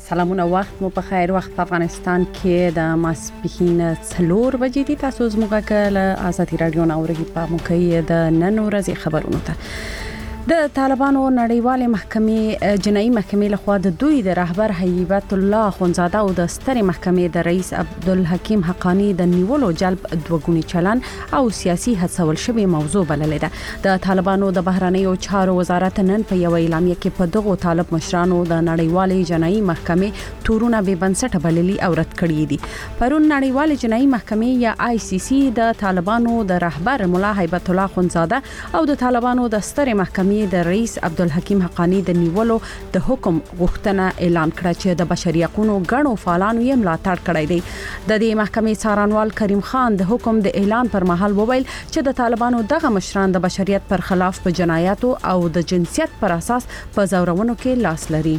سلامونه، وخت مو په خیر. وخت په افغانستان کې د ماسپښین 4 بجې دي. تاسو زموږه کله آزادي رادیو ناوړي په موقعي د نن ورځې خبرونه ته د طالبانو نړیوالې محکمې جنایي محکمې لخوا د دوی د رهبر هیبت الله خونزاده او د سترې محکمې د رئیس عبدالحکیم حقانی د نیولو جلب دوګونی چلن او سیاسي هڅول شوی موضوع بللې ده. د طالبانو د بهرنیو چارو وزارت نن په یو اعلامیه کې په دغه طالب مشرانو د نړیوالې جنایي محکمې تورونه به بنسټ بللي او رد کړی دي. پرون نړیوالې جنایي محکمې یا ICC د طالبانو د رهبر مولا هیبت الله خونزاده او د طالبانو د سترې محکمې د رئیس عبدالحکیم حقانی د نیولو د حکم غوښتنه اعلان کړه چې د بشري حقوقو غړو فعالانو یې ملاتړ کړی دی. د دې محکمې څارنوال کریم خان د حکم د اعلان پر مهال وویل چې د طالبانو دغه مشران د بشریت پر خلاف په جنایاتو او د جنسیت پر اساس په زورونو کې لاس لري.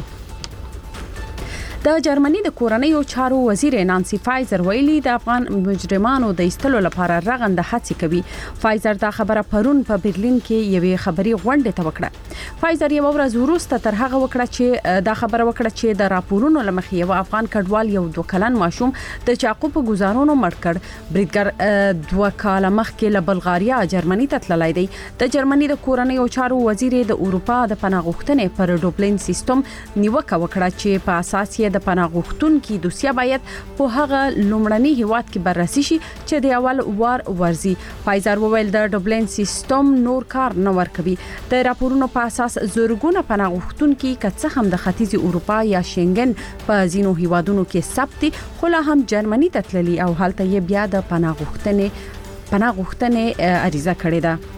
د جرمني د کورنیو چارو وزیر نانسی فایزر ویلي د افغان مجرمانو د ایستلو لپاره رغنده هڅې کوي. فایزر دا خبره پرون په برلین کې یوې خبري غونډه ته وکړه. فایزر یو ورځ وروسته تر هغه وکړه چې دا خبره وکړه چې د راپورونو لمخې یو افغان کډوال یو 2 کلن ماشوم د چاقو په گزارونو مړ کړ. بریدګر 2 کال مخکې له بلغاریا جرمني ته تللی دی. د جرمني د کورنیو چارو وزیر د اروپا د پناه غوښتنې پر ډوبلین سیستم نیوکه وکړه چې په اساس د پناه غوښتونکو دوسیه باید په هغه لومړني هیواد کې بررسي شي چې د اول وار ورزي. فایزر وویل د ډوبلین سیستم نور کار نه ورکوي. د راپورونو په اساس زورګونه پناه غوښتونکو کڅ هم د ختیځ اروپا یا شنګن په ځینو هیوادونو کې ثبت خو لا هم جرمني ته تللي او هلته یې بیا د پناه غوښتنې عریضه کړې ده.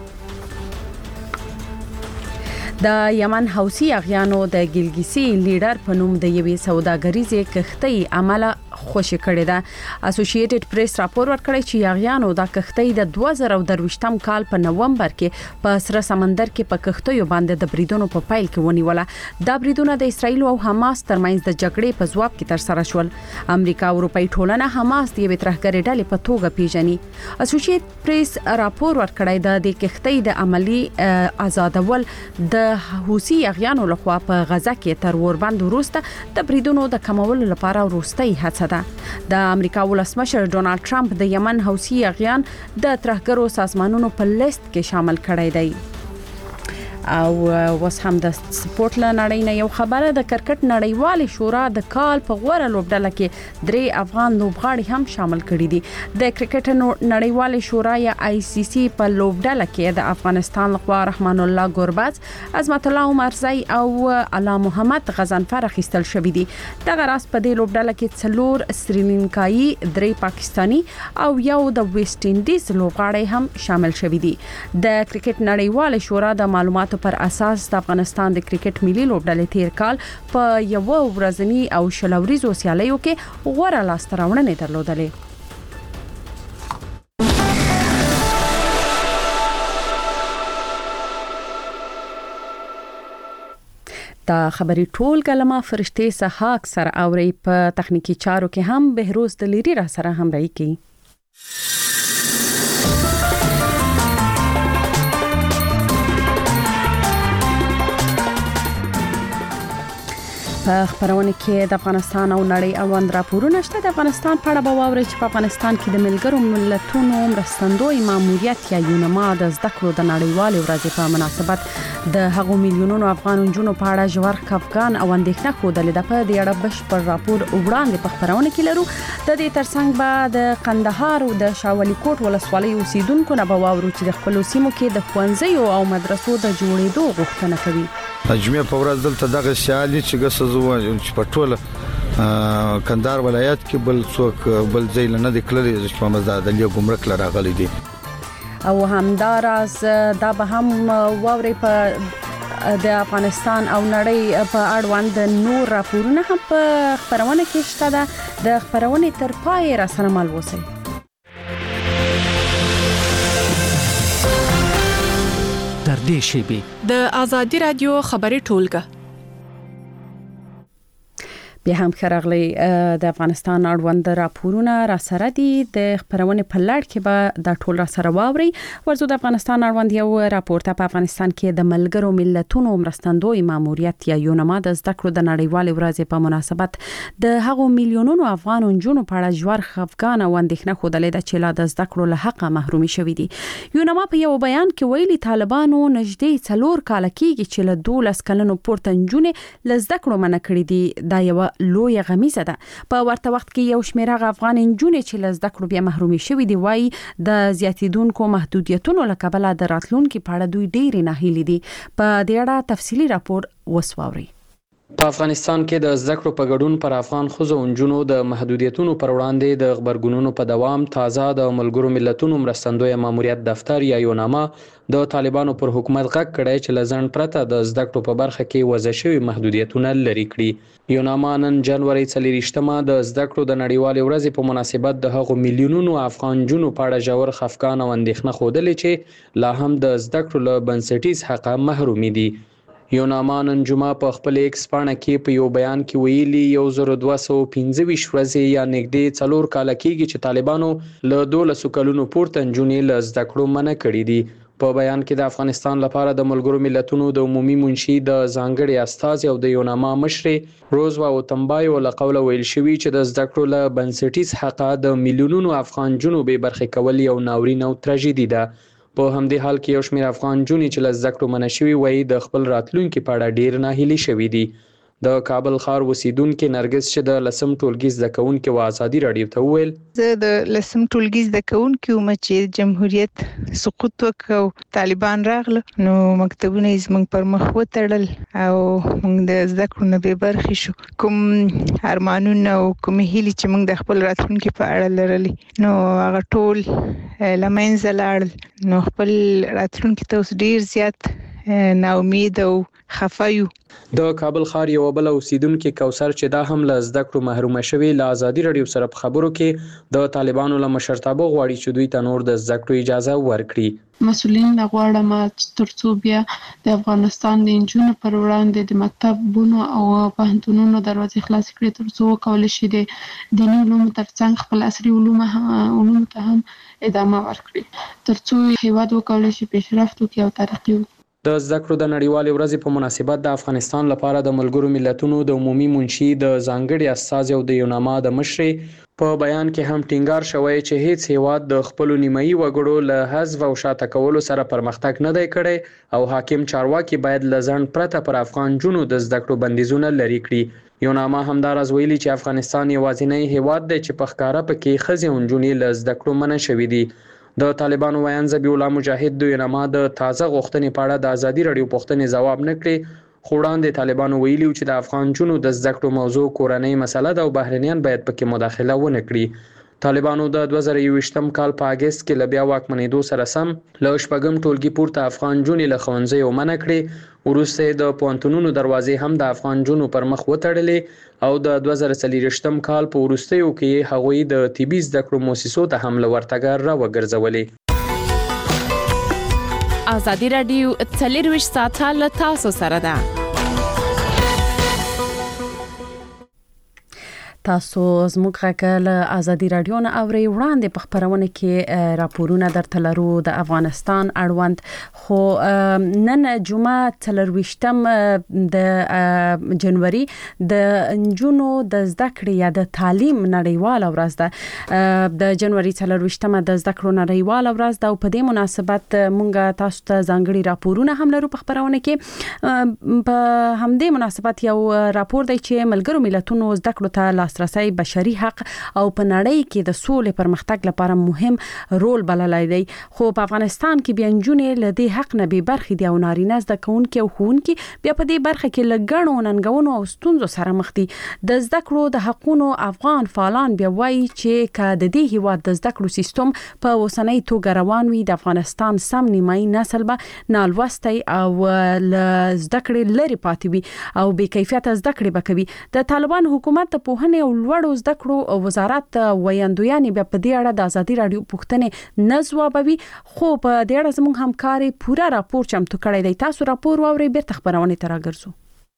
د یمن حوثي اغیانو د ګلګیسي لیډر په نوم د یوې سوداګریزې کښتۍ عمله خوشی کړې ده. اسوسییټډ پریس راپور ورکړی چې اغیانو د کښتۍ د 2023م کال په نومبر کې په سره سمندر کې په کښتیو باندې د بریدونو په پایل کې ونیوله. دا بریدونه د اسرایل او حماس ترمنځ د جګړې په ځواب کې تر سره شول. امریکا او اروپאי ټولنه حماس د یوې ترهګرې ډلې په توګه پیژني. اسوسییټډ پریس راپور ورکړی د کښتۍ د عملی آزادول د حوثي اغیانو لخوا په غزه کې تر وربند وروسته د بریدونو د کمولو لپاره وروستۍ هڅه ده. د امریکا ولسمشر ډونالد ټرمپ د یمن حوثي اغیان د ترهګرو سازمانونو په لیست کې شامل کړی دی. او وس هم د سپورت لنړۍ نه یو خبره د کرکټ نړیوالې شورا د کال په غوړه لوبډله کې 3 افغان لوبغاړي هم شامل کړي دي. د کرکټ نړیوالې شورا یا ICC په لوبډله کې د افغانستان لخوا رحمان الله ګورباز، عظمت الله عمرزی او علا محمد غزنفر اخیستل شوی دي. دغه راس په دې لوبډله کې 4 سریلانکایي، 3 پاکستانی او یو د ویسټ انډیز لوبغاړي هم شامل شوی دي. د کرکټ نړیوالې شورا د معلوماتو پر اساس د افغانستان د کرکټ ملي لوبډلې تیر کال په یو ورځنی او شلوريزو سیالیو کې غوړه لاسته راوړنې درلودلې. دا خبري ټول کلمه فرشته سحاق سره اوري. په تخنیکی چارو کې هم بهروز دلیری را سره همراهي کوي. په خبرونه کې د افغانستان او نړۍ اړوند راپورونه شته. د افغانستان په اړه به واورئ چې په افغانستان کې د ملګرو ملتونو مرستندوی ماموریت یا یونما د زده کړو د نړیوالې ورځې په مناسبت د هغو میلیونونو افغان جنونو په اړه ژور خفګان او اندېښنه ښودلې ده. په دې اړه بشپړ راپور وړاندې په خبرونه کې لرو. د دې ترڅنګ به د قندهار او د شاولي کوټ ولسوالۍ اوسیدونکو نه به واورو چې د خپل سیمو کې د ښوونځیو او مدرسو د جوړېدو غوښتنه کوي. جمعه په ورځ دلته دغه سیالي چې ګسزو چې په ټوله کندهار ولایت کې بل څوک بل ځای نه د کلري چې په مزادلې ګمرک لراغلي دي. او همداراز دا به هم واوري په د افغانستان او نړۍ په اړوند نور راپورونه هم په خبرونه کې شته ده. د خبرونه تر پای را سره مل وسی. در دې شیبه د آزادی رادیو خبري ټولګه بیا هم خراغلی د افغانستان اړوند راپورونه را سره دي د خبرونه په لړ کې به د ټول را سره واوري. ورزو د افغانستان اړوند یو راپور ته په افغانستان کې د ملګرو ملتونو مرستندوی ماموریت یا یونما د زده کړو د نړیوال ورځې په مناسبت د هغو میلیونونو افغان جنونو په اړه ژور خفګان او اندېښنه خوده ده چې لا د زده کړو له حقه محرومي شوي دي. یونما په یو بیان کې ویلي طالبانو نږدې 4 کال کېږي چې له 12 کلونو پورته جنونې له زده کړو منع کړي دي. دا یو لوی غمیزه ده. په ورته وخت کې یو شمېر افغان جنونې چې له زده کړو بیا محرومي شوي دي وایي د زیاتیدونکو محدودیتونو له کبله د راتلونکو په اړه دوی ډېر ناهیلي دي. په دې اړه تفصیلی راپور وسواوري. په افغانستان کې د زده کړو په ګډون پر افغان ښځو او نجونو د محدودیتونو پر وړاندې د خبرګونونو په دوام تازه د ملګرو ملتونو مرستندوی ماموریت دفتر یا یونما د طالبانو پر حکومت غږ کړی چې لزن پرته د زده کړو په برخه کې وضع شوی محدودیتونه لري کړي. یونما نن جنوري 24 د زده کړو د نړیوال ورځې په مناسبت د هغو میلیونونو افغان جنونو په اړه ژور خفګان او اندېښنه خوده چې لا هم د زده کړو له بنسټیز حقه محرومي دي. یونما نن جمعه په خپل ایکس پاڼه کې په یو بیان کې ویلي 1225 ورځې یا نږدې 4 کال کېږي چې طالبانو له 12 کلونو پورته جنونې له زده کړو منع کړي دي. په بیان کې د افغانستان لپاره د ملګرو ملتونو د عمومي منشي د ځانګړي استازي او د یونما مشر روزوا او تمبایو له قوله ویل شوی چې د زده کړو له بنسټیز حقه د میلیونونو افغان جنونو به برخه کول یو ناورین او تراژیدي ده. په همدې حال کې یو شمېر افغان جنونې چې له زده کړو منع شوي وایي د خپل راتلونکي په اړه ډېر ناهیلي شوي دي. د کابل ښار اوسیدونکو نرګس چې د لسم ټولګي زده کوونکو و ازادي رادیو ته وویل زه د لسم ټولګي زده کوونکو چې جمهوریت سقوط وکړ طالبان راغله نو مکتبونه زموږ پر مخ وتړل او موږ د زده کړو نه به برخې شو. کوم ارمانونه او کوم هیلې چې موږ د خپل راتلونکي په اړه لرلې نو هغه ټول لمنځه لاړل. نو خپل راتلونکي ته اوس ډیر زیات نا امید او خفایو. د کابل ښار یو بل اوسیدونکو کوثر چې دا هم له زده کړو محرومه شوی له ازادي رادیو سره په خبرو کې د طالبانو له مشرتابه غواړي چې دوی ته نور د زده کړو اجازه ورکړي. مسؤلین غواړم ترڅو بیا د افغانستان د انجونو پر وړاندې د مکتبونو او پوهنتونونو دروازې خلاص کړي ترڅو وکولای شي د دیني علومو ترڅنګ خپل عصري علوم ته هم ادامه ورکړي ترڅو هیواد وکولای شي پیشرفت وکړي او ترقی وکړي. د زده کړو د نړیوال ورځې په مناسبت د افغانستان لپاره د ملګرو ملتونو د عمومي منشي د ځانګړي استازي او د یونما د مشر په بیان کې هم ټینګار شوی چې هیڅ هیواد د خپل نیمایي وګړو له حذف او شاته کولو سره پرمختګ نه دی کړی او حاکم چارواکي باید لزن پرته پر افغان جنونو د زده کړو بندیزونه لري کړي. یونما همدارز ویلي چې افغانستان یوازینی هیواد دی چې په ښکاره پکې ښځې او نجونې له زده کړو منع شوي دي. د طالبانو ویان ذبیح الله مجاهد د یونما د تازه غوښتنې په اړه د ازادي رادیو پوښتنې ځواب نه کړي. خو وړاندې طالبانو ویلي چې د افغان جنونو د زده کړو موضوع کورنۍ مسله ده او بهرنیان باید پکې مداخله ونه کړي. طالبانو د 2021 کال په اگست کې ل بیا واکمنېدو سره سم له شپږم ټولګي پورته افغان جنونې له ښوونځیو منع کړي. وروسته د پوهنتونونو دروازې هم د افغان جنونو پر مخ وتړلې او د 2023 کال په وروستیو کې هغوی د طبي زده کړو مؤسسو ته هم له ورتګ را وګرځولې. ازادي رادیو 24 ساعته له تاسو سره ده. تاسو زموږ غږ له ازادي رادیو نه اوري. وړاندې په خبرونه کې راپورونه درته لرو د افغانستان اړوند. خو نن جمعه 24 د جنوري د جنونو د زده کړې یا د تعلیم نړیواله ورځ ده. د جنوري 24 د زده کړو نړیواله ورځ ده او په دې مناسبت مونږ تاسو ته ځانګړي راپورونه هم لرو په خبرونه کې. په همدې مناسبت یو راپور دی چې ملګرو ملتونو زده کړو ته لاسرسي بشري حق او په نړۍ کې د سولې پرمختګ لپاره مهم رول بللای دی. خو په افغانستان کې بیا نجونې له دې حق نه بې برخې دي او نارینه زده کوونکي او ښوونکي بیا په دې برخه کې له ګڼو ننګونو او ستونزو سره مخ دي. د زده کړو د حقونو افغان فعالان بیا وایي چې که د دې هیواد د زده کړو سیستم په اوسنۍ توګه روان وي د افغانستان سم نیمایي نسل به نالوستی او له زده کړې لرې پاتې وي او بې کیفیته زده کړې به کوي. د طالبان حکومت د پوهنې او لوړو زده کړو وزارت ویاندویانې بیا په دې اړه د ازادي رادیو پوښتنې نه ځوابوي. خو په دې اړه زموږ همکاري پوره راپور چمتو کړی دی. تاسو راپور واورئ بیرته خبرونه ته راګرځو.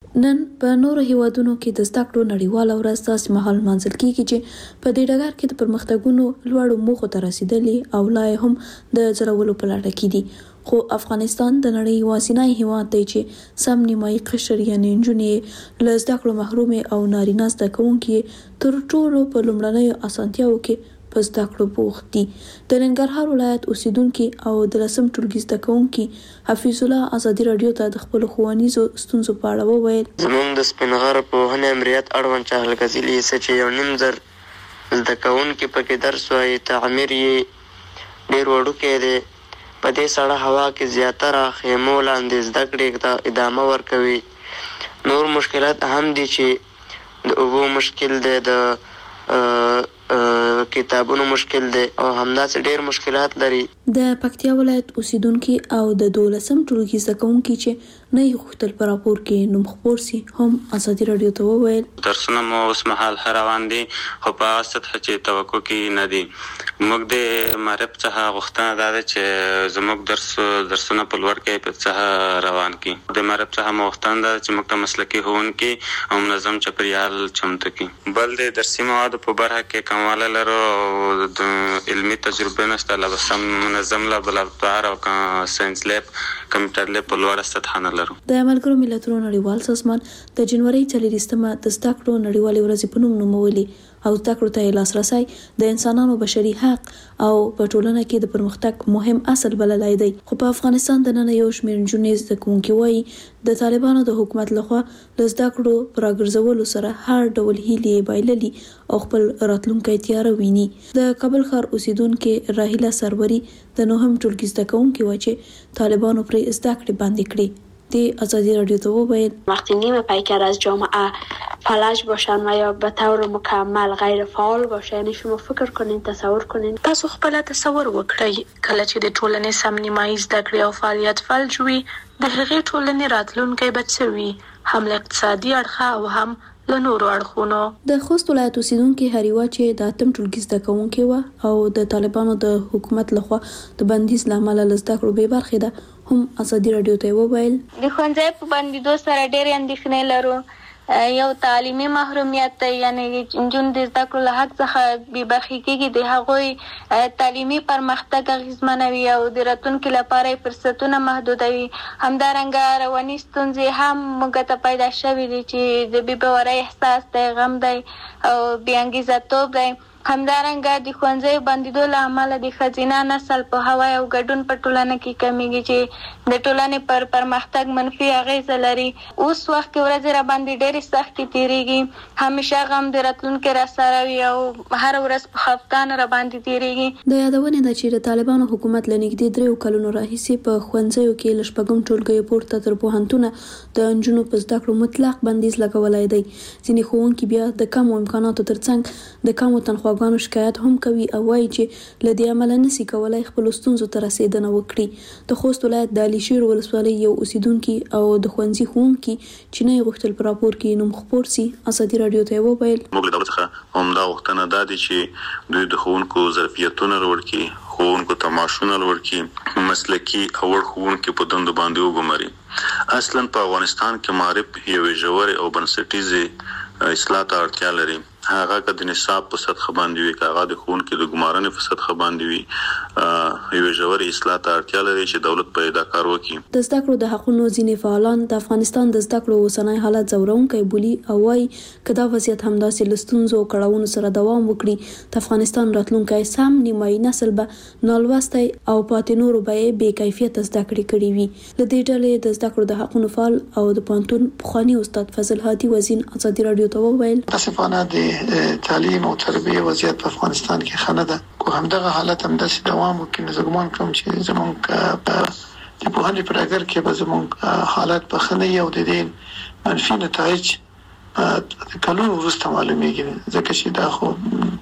نن په نورو هیوادونو کې د زده کړو نړیواله ورځ داسې مهال لمانځل کیږي چې په دې ډګر کې د پرمختګونو لوړو موخو ته رسیدلي او لا هم د ځلولو په لټه کې دي. خو افغانستان د نړۍ یوازینی هیواد دی چې سم نیمایي قشر یعنې نجونې له زده کړو محرومې او نارینه زده کوونکي تر ټولو په لومړنیو اسانتیاوو کې په زده کړو بوخت دي. د ننګرهار ولایت اوسیدونکي او د 10م ټولګي زده کوونکي حفیظ الله ازادي رادیو ته د خپل ښوونیزو ستونزو په اړه وویل. زموږ د سپینغر پوهنې امریت اړوند چهل غزلي چې یو نیم زر زده کوونکي پکې درس وایي، تعمیر یې ډېر وړوکی دی. په دې سړه هوا کې زیاتره خیمو لاندې زده کړې ته ادامه ورکوي. نور مشکلات هم دي چې د اوبو مشکل دی، د کتابونو مشکل دی او همداسې ډېر مشکلات لري. د پکتیا ولایت اوسیدونکي او د 12م ټولګي زده کوونکي چې نه یې غوښتل په راپور کې نوم خپور سي هم ازادي رادیو ته وویل. درسونه مو اوس مهال روان دي خو په هغه سطحه چې توقع کې نه دي. موږ د معرب څخه غوښتنه دا ده چې زموږ درسونه په لوړ کیفیت څخه روان کړي. د معرب څخه مو غوښتنه ده چې موږ ته مسلکي ښوونکي او منظم چاپیریال چمتو کړي. بل د درسي موادو په برخه کې کموالی لرو او د علمي تجربې نشته، لا سم منظم لابراتوار او ساينس لیب کمپیوټر لیب په لوړه سطحه نه لرو. د ملګرو ملتونو نړیوال سازمان د جنوري 24مه د زده کړو نړیوالې ورځې په نوم نومولي او زده کړو ته لاسرسی د انسانانو بشري حق او په ټولنه کې د پرمختګ مهم اصل بللی دی. خو په افغانستان د نن یو شمېر نجونې زده کوونکي وایي د طالبانو د حکومت لخوا له زده کړو په راګرځولو سره هر ډول هیلې یې بایللي او خپل راتلونکی تیاره ویني. د کابل ښار اوسیدونکي راهیله سروري د 9م ټولګي زده کوونکي وایي چې طالبانو پرې زده کړې بندې کړې. ازادی رادیو تو وویل وقتی نیمه پیکر از جامعه فلج باشن و یا به طور مکمل غیر فعال باشه، یعنی شما فکر کنین، تصور کنین، تاسو خپل تصور وکړئ کله چې د ټولنې سم نیمایي زده کړې او فعالیت فلج وي، د هغې ټولنې راتلونکی به څه وي، هم له اقتصادي اړخه او هم له نورو اړخونو. د خوست ولایت اوسیدونکي هریوا چې د 8م ټولګي زده کوونکي و او د طالبانو د حکومت لخوا د بندیز لامل له زده کړو بې برخې ده هم ازادي رادیو ته وویل. د ښوونځي په بندیدو سره ډېرې اندېښنې لرو. یو تعلیمي محرومیت دی، یعنی نجونې د زده کړو له حق څخه بې برخې کېږي، د هغوی تعلیمي پرمختګ اغېزمنوي او د راتلونکي لپاره یې فرصتونه محدودوي. همدارنګه رواني ستونزې هم موږ ته پیدا شوي دي چې د بې باورۍ احساس دی، غم دی او بې انګیزه توب دی. همدارنګه د ښوونځیو بندیدو له امله د ښځینه نسل پوهاوی او ګډون په ټولنه کې کمیږي چې د ټولنې پر پرمختګ منفي اغیزه لري. اوس وخت کې ورځې راباندې ډېرې سختې تېرېږي، همیشه غم د راتلونکي راسره وي او هره ورځ په خفګان راباندې تېرېږي. د یادونې ده چې د طالبانو حکومت له نږدې 3 کلونو راهیسې په ښوونځیو کې له 6م ټولګیو پورته تر پوهنتونه د نجونو په زده کړو مطلق بندیز لګولی دی. ځینې ښوونکي بیا د کمو امکاناتو ترڅنګ د کمو تنخوا ګانو شکایت هم کوي او وایي چې له دې امله نشي کولای خپل ستونزو ته رسیدنه وکړي. د خوست ولایت د علي شیر ولسوالۍ یو اوسیدونکي او د ښوونځي ښوونکي چې نه یې غوښتل په راپور کې نوم خپور سي ازادي رادیو ته وویل. موږ له دغه څخه همدا غوښتنه ده چې دوی د ښوونکو ظرفیتونه لوړ کړي، ښوونکو ته معاشونه لوړ کړي، مسلکي او وړ ښوونکي په دندو باندې وګماري. اصلا په افغانستان کې معرب یوې ژورې او بنسټیزې اصلاح ته اړتیا لري. هغه که د نصاب په سطح باندې وي، که هغه د ښوونکي د ګمارنې په سطح باندې وي، یوې ژورې اصلاح ته اړتیا لري چې دولت په دا کار وکړي. د زده کړو د حقونو ځینې فعالان د افغانستان د زده کړو اوسنی حالت ځورونکی بولي او وایي که دا وضعیت همداسې له ستونزو او کړاوونو سره دوام وکړي، د افغانستان راتلونکی سم نیمایي نسل به نالوستی او پاتې نورو به یې بې کیفیته زده کړې کړې وي. له دې ډلې د زده کړو د حقونو فعال او د پوهنتون پخواني استاد فضل هادي وزین ازادي رادیو ته وویل متاسفانه د تعلیم او تربیه وضعیت په افغانستان کې ښه نه ده. کو همدغه حالت همداسې دوام وکړي نو زه ګمان کوم چې زموږ په پوهنې په ډګر کې به زموږ حالت به ښه نه وي او د دې منفي نتایج کلونو وروسته معلومیږي، ځکه چې دا خو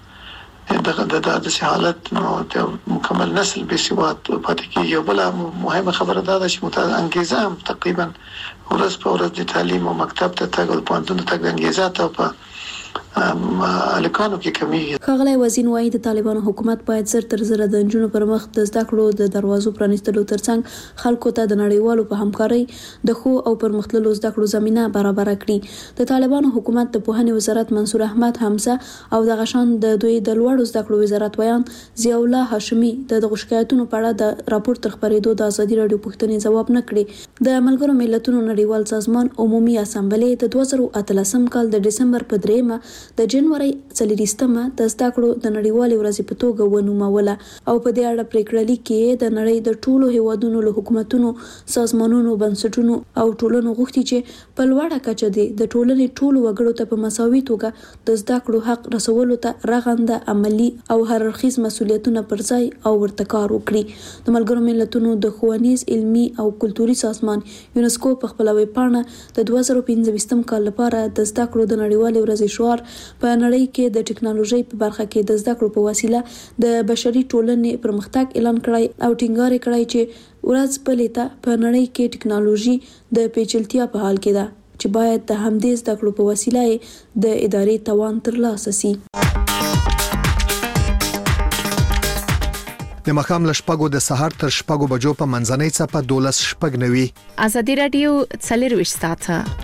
د داسې حالت نو د مکمل نسل بې سواد پاتې کېږي. او بله مهمه خبره دا ده چې انګیزه هم تقریبا ورځ په ورځ د تعلیم او مکتب ته تګ او پوهنتون ته تګ د انګیزه ته په الکانو کې کمیږي. ښاغلی وزین وايي د طالبانو حکومت باید زر تر زر د نجونو پر مخ د زده کړو د دروازو پرانیستلو ترڅنګ خلکو ته د نړیوالو په همکارۍ د ښو او پرمختللو زده کړو زمينه برابر کړي. د طالبانو حکومت د پوهنې وزارت منصور احمد حمزه او د غشان د دوی د لوړو زده کړو وزارت ویان ضیاء الله هاشمي د شکایتونو په اړه د راپور تر خبرېدو د ازادي راډیو پوښتنې جواب نه کړي. د ملګرو ملتونو نړیوال سازمان عمومي اسامبلې د 2018 کال د ډسمبر په 3 د جنوري 4مه د زده کړو د نړیوالې ورځې په توګه ونوموله او په دې اړه پریکړه لیکي د نړۍ د ټولو هیوادونو له حکومتونو، سازمانونو، بنسټونو او ټولنو غوښتي چې په لوړه کچه د ټولنې ټولو وګړو ته په مساوي توګه د زده کړو حق رسولو ته رغنده عملی او هررخیز مسؤلیتونه پر ځای او ورته کار وکړي. د ملګرو ملتونو د ښوونیز، علمي او کلتوري سازمان یونسکو په خپل ویبپاڼه د 2015 کال لپاره د زده کړو د نړیوالې ورځې شعار په نړۍ کې د ټکنالوژي په برخه کې د زده کړو په وسیله د بشري ټولنې پرمختګ اعلان کړی او ټینګار کړی چې ورځ په لیته په نړۍ کې ټکنالوژي د پیچلتیا په حال کې ده چې باید د همدې زده کړو په وسیله د ادارې توان ترلاسه شي. د مخام لشپګو د سحر تر شپګو بجو په منځنۍ څپه 12 شپګ نوي. ازادي رادیو 24 ساعته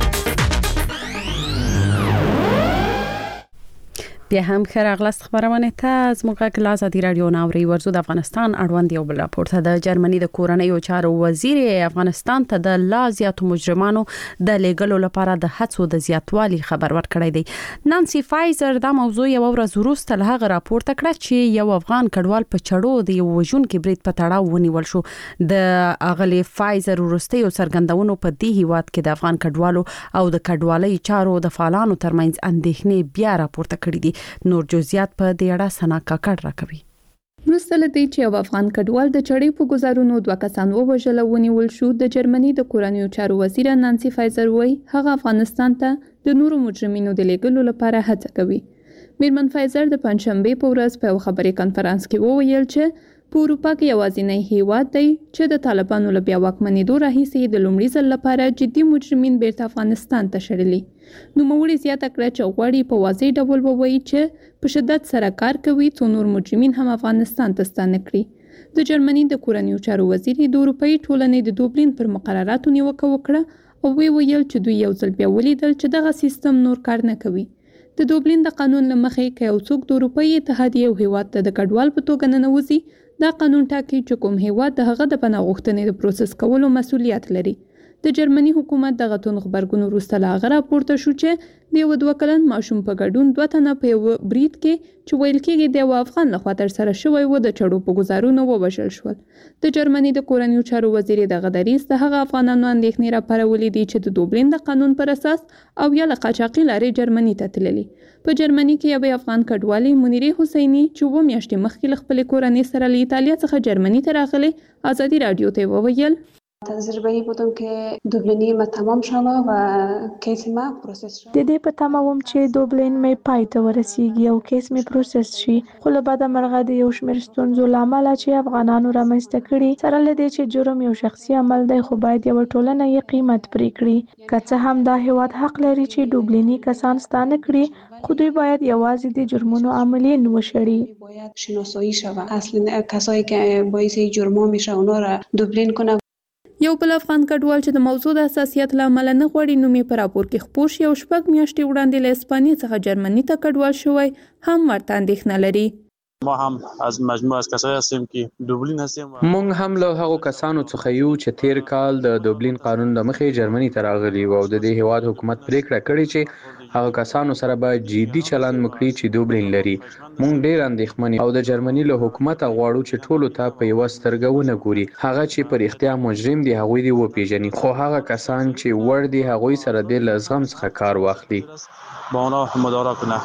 بیا هم خراغلاست خبرونه ته از موږ کله ازادي رادیو ناوړي ورزو د افغانستان اړوند یو بل راپور ته د جرمني د کورنیو چارو وزیر افغانستان ته د لا زیاتو مجرمانو د لیګلو لپاره د هڅو د زیاتوالي خبر ورکړی دی. نانسي فایزر دا موضوع یو ورځ وروسته له هغه راپور ته کړ چې یو افغان کډوال په چړو د یو وژونکي برید په تړاو ونیول شو. د اغلی فایزر ورسته یو څرګندونو په دې هیواد کې د افغان کډوالو او د کډوالۍ چارو د فعالانو ترمنځ اندېښنې بیا راپورته کړې دي. نور جزئیات په دې اړه سنا کاکړ راکوي. وروسته له دې چې یو افغان کډوال د چړې په گزارونو 2 کسان ووژل او ونیول شو، د جرمني د کورنیو چارو وزیر نانسي فایزر وایي هغه افغانستان ته د نورو مجرمینو د لیږلو لپاره هڅه کوي. میرمن فایزر د پنځشنبه په ورځ په خبري کانفرنس کې وویل چې په اروپا کې یوازینی هیواد دی چې د طالبانو له بیا واکمنېدو راهیسې د لومړي ځل لپاره جدي مجرمین بیرته افغانستان ته شړلي. نوموړي زیاته کړه چې غواړي په واضح ډول ووایي چې په شدت سره کار کوي څو نور مجرمین هم افغانستان ته ستانه کړي. د جرمني د کورنیو چارو وزیر د اروپאי ټولنې د دوبلین پر مقرراتو نیوکه وکړه او ویل چې دوی یو ځل بیا ولیدل چې دغه سیستم نور کار نه کوي. د دوبلین د قانون لمخې که یو څوک د اروپאי اتحادیې او هیواد ته د کډوال په توګه ننوځي، دا قانون ټاکي چې کوم هیواد د هغه د پناه غوښتنې د پروسس کولو مسؤلیت لري. د جرمني حکومت دغه تون خبرګون وروسته لا غره راپورته شو چې د یو 2 کلن ماشوم په ګډون 2 تنه په یو برید کې چې ویل کېږي د یو افغان لخوا تر سره شوی و د چړو په گزارونو ووژل شول. د جرمني د کورنیو چارو وزیر دغه دریځ د هغه افغانانو اندېښنې راپارولې دي چې د دوبلین د قانون پر اساس او یا له قاچاقي لارې جرمني ته تللي. په جرمني کې یو افغان کډوالي منیره حسیني چې و میاشتې مخکې له خپل کورنۍ سره له ایتالیا څخه جرمني ته راغلی، ازادي رادیو ته وویل تجربه‌ای بودم که دوبلینی ما تمام شوه و کیس ما پروسس شد. د دې په تمه وم چې دوبلین مې پای ته ورسیږي او کیس مې پروسس شي، خو له بده مرغه د یو شمېر ستونزو له امله چې افغانانو رامنځته کړي، سره له دې چې جرم یو شخصي عمل دی خو باید یو ټولنه یې قیمت پرې کړي. که څه هم دا هیواد حق لري چې دوبلینی کسان ستانه کړي، خو دوی باید یوازې د جرمونو عاملین وشړي. باید شناسایی شوه اصلا کسایی که باعث جرم میشه اونا را دوبلین کنه. یو بل افغان کډوال چې د موضوع د حساسیت له امله نه غواړي نوم یې په راپور کې خپور شي او 6 میاشتې وړاندې له اسپانیا څخه جرمني ته کډوال شوی، هم ورته اندېښنه لري. ما هم از مجموعه از کسایی هستیم که دوبلین هستیم. مونږ هم له هغو کسانو څخه یو چې تیر کال د دوبلین قانون د مخې جرمني ته راغلي او د دې هیواد حکومت پریکړه کړې چې هغه کسانو سره به جدي چلند وکړي چې دوبلین لري. مونږ ډېر اندېښمن او د جرمني له حکومت غواړو چې ټولو ته په یو سترګه ونه ګوري. هغه چې پر اختیار مجرم دي هغوی دی وپیژني، خو هغه کسان چې ور دي هغوی سره د لزغم څخه کار واخلي. با اونا مدارا کنه.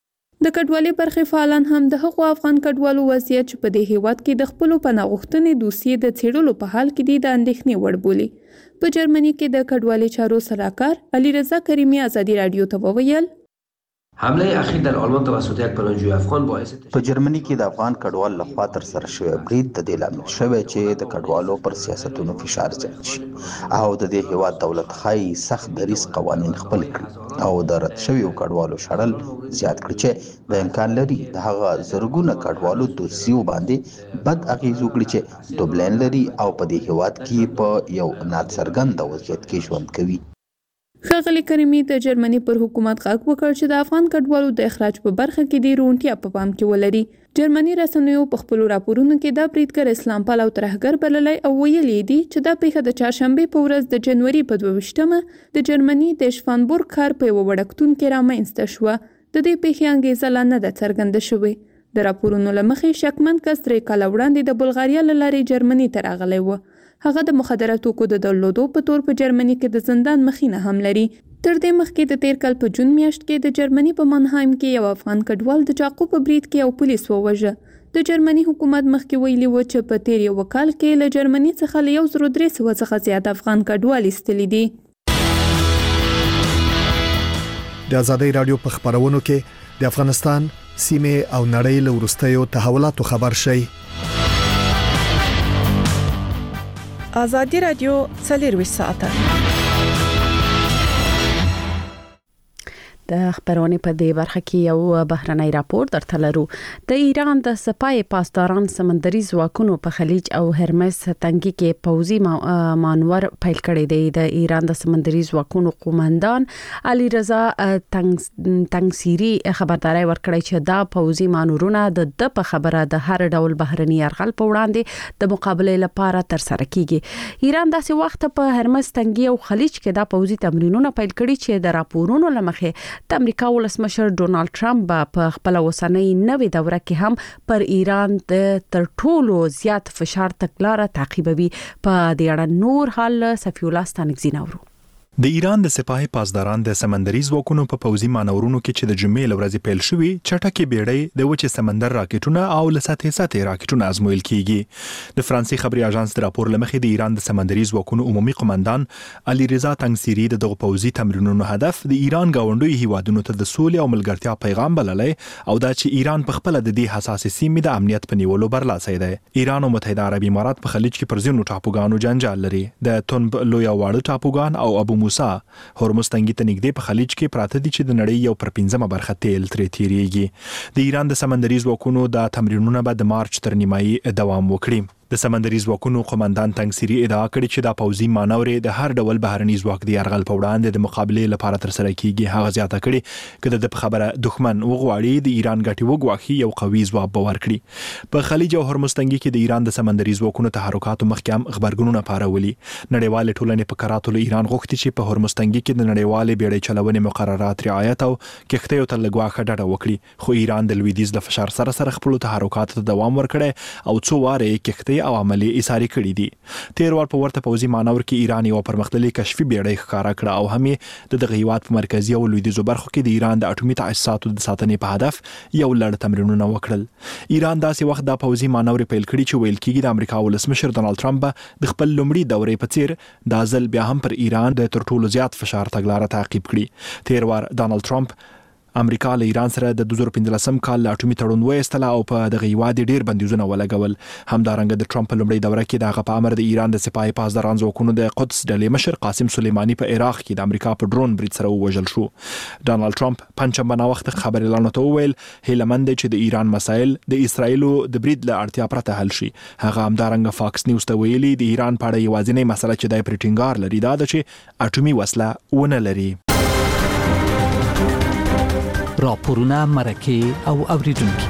د کډوالۍ برخې فعالان هم د هغو افغان کډوالو وضعیت چې په دې هیواد کې د خپلو پناه غوښتنې دوسیې د څېړلو په حال کې دي د اندېښنې وړ بولي. په جرمني کې د کډوالۍ چارو سلاکار علي رضا کریمي ازادي رادیو ته وویل حمله اخیر در آلمان توسط یک پناهجوی افغان باعث په جرمني کې د افغان کډوال لخوا تر سره شوی برید د دې لامل شوی چې د کډوالو پر سیاستونو فشار زیات شي او د دې هیواد دولت خای سخت دریس قوانين خپل کړي او د رد شویو کډوالو شړل زیات کړي چې د امکان لري د هغه زرګونه کډوالو دوسیو باندې بد اغیز وکړي چې دوبلین لري او په دې هیواد کې په یو ناڅرګند وضعیت کې ژوند کوي. ښاغلي کریمي د جرمني پر حکومت غږ وکړ چې د افغان کډوالو د اخراج په برخه کې د روڼتیا په پام کې ولري. جرمني رسنیو په خپل راپورونو کې دا بریدګر اسلام پال او ترهګر بللی او ویلي دي چې دا پیښه د چهارشنبه په ورځ د جنوري په 22مه د جرمني د شفانبورګ ښار په یو وړکتون کې رامنځته شوه. د دې پیښې انګیزه لا نه ده څرګنده شوې. د راپورونو له مخې شکمن کس 3 کاله وړاندې د بلغاریا له لارې جرمني ته راغلی و. هغه د مخدره توکو د درلودو په تور په جرمني کې د زندان مخینه هم لري. تر دې مخکې د تیر کال په جون میاشت کې د جرمني په منهایم کې یو افغان کډوال د چاقو په برید کې یو پولیس ووژه. د جرمني حکومت مخکې ویلي و چې په تیر یو کال کې له جرمني څخه له 1300 څخه زیات افغان کډوال ایستلي دي. د ازادۍ رادیو په خبرونو کې د افغانستان سیمه او نړۍ له وروستیو تحولاتو خبر شي. ازادي رادیو 24 ساعته د خبرونه په دې برخه کې یو بهرنی راپور درته لرو. د ایران د سپای پاسداران سمندري ځواکونو په خلیج او هرمز تنګي کې پوځي مانور پیل کړی دی. د ایران د سمندري ځواکونو قومندان علي رضا تنگسيري خبرداري ورکړی چې دا پوځي مانورونه د په خبره د هر ډول بهرني يرغل په وړاندې د مقابله لپاره تر سره کیږي. ایران داسې وخت په هرمز تنګي او خلیج کې دا پوځي تمرینونه پیل کړي چې د راپورونو لمخې د امریکا ولسمشر ډونالد ټرمپ په خپل وسنۍ نوې دوره کې هم پر ایران د تر ټولو زیات فشار تګلارې تعقیبوي. په دې اړه نور حال صفی الله ستانکزی نورو. د ایران د سپاه پاسداران د سمندري ځواکونو په پوځي مانورونو کې چې د جمعې لورځې پیل شوي چټکې بیړۍ د وچې سمندر راکټونه او له سطحي راکټونه ازمویل کیږي. د فرانسې خبري اژانس د راپور لمخې د ایران د سمندري ځواکونو عمومي قومندان علي رضا تنگسيري دغه پوځي تمرینونو هدف د ایران گاونډي هیوادونو ته د سولې او ملګرتیا پیغام بللی او دا چې ایران په خپل د دې حساسې سیمې د امنیت په نیولو برلاسي دی. ایران او متحده عرب امارات په خلیج کې پر ځینو ټاپوګانو جنجال لري. د تونب لوی واړه ټاپوګان او ابو موسی هرمز تنګي ته نږدې په خلیج کې پراته دي چې د نړۍ یو پر 15مه برخه تیل ترې تیریږي. د ایران د سمندري ځواکونو د تمرینونه به د مارچ تر نیمایي دوام وکړي. د سمندري ځواکونو قومندان تنگسيري ادعا کړې چې دا پوځي مانورې د هر ډول بهرني ځواک د يرغل په وړاندې د مقابله لپاره تر سره کیږي. هغه زیاته کړې چې د خبره دښمن وغواړي د ایران ګټي وګواخي یو قوي ځواب باور کړي. په خلیج او هرمز تنګي کې د ایران د سمندري ځواکونو تحرکات مخکې خبرګونونه پارولي. نړیوال ټولنې په کراتو له ایران غوښتي چې په هرمز تنګي کې د نړیوال بیړۍ چلونې مقررات رعایت او کښتیو ته لګواخه ډډه وکړي. خو ایران د لویدیځ د فشار سره خپل تحرکات ته دوام ورکړي او څو واره کښتۍ او عملی کړی دي. تیر وار په ورته پوځي مانور کې ایران یو پرمختللي کشفي بیړۍ ښکارا کړه او هم د دغه هیواد په مرکزی او لویدیځو برخو کې د ایران د اټومي تاسیساتو د ساتنې په هدف یو لړ تمرینونه وکړل. ایران داسې وخت د پوځي مانور پیل کړي چې ویل کېږي د امریکا ولسمشر ډونالد ټرمپ د خپل لومړي دورې په څیر د ځل بیا هم پر ایران د تر ټولو زیات فشار تګلارې تعقیب کړي. تیر وار ډونالد ټرمپ امریکا له ایران سره د 2015 کال له اټومي تړون وایستله او په دغه هیواد ډیر بندیزونه ولګول. همدارنګه د ټرمپ لومړی دوره کې دغه په امر د ایران د سپاه پاسداران ځواکونو د قدس ډلې مشر قاسم سلیمانی په عراق کې د امریکا په ډرون برید سره وژل شو. ډونالد ټرمپ پنځمه نا وخت خبر اعلان وکړ هیلمند چې د ایران مسایل د اسرایلو د برید له اړتیا پرته حل شي. هغه همدارنګه فاکس نیوز ته ویلي د ایران په اړه یوازینی مسله چې د پریټینګار لري دا ده چې اټومي وسله ونه لري. راپورونه مرکه او اوریدونکو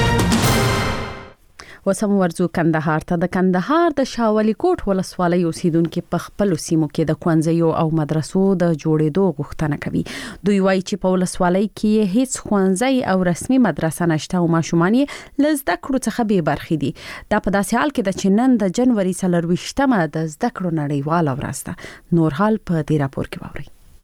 وسم ورزو کندهار ته. د کندهار د شاولی کوټ ولسوالۍ اوسیدونکو په خپل سیمو کې د ښوونځیو او مدرسو د جوړېدو غوښتنه کوي. دوی وایي چې په ولسوالۍ کې هیڅ ښوونځی او رسمي مدرسه نشته او ماشومان یې له زده کړو څخه بې برخې دي. دا په داسې حال کې ده چې نن د جنوري 24مه د زده کړو نړیواله ورځ ده. نور حال په دې راپور کې واورئ.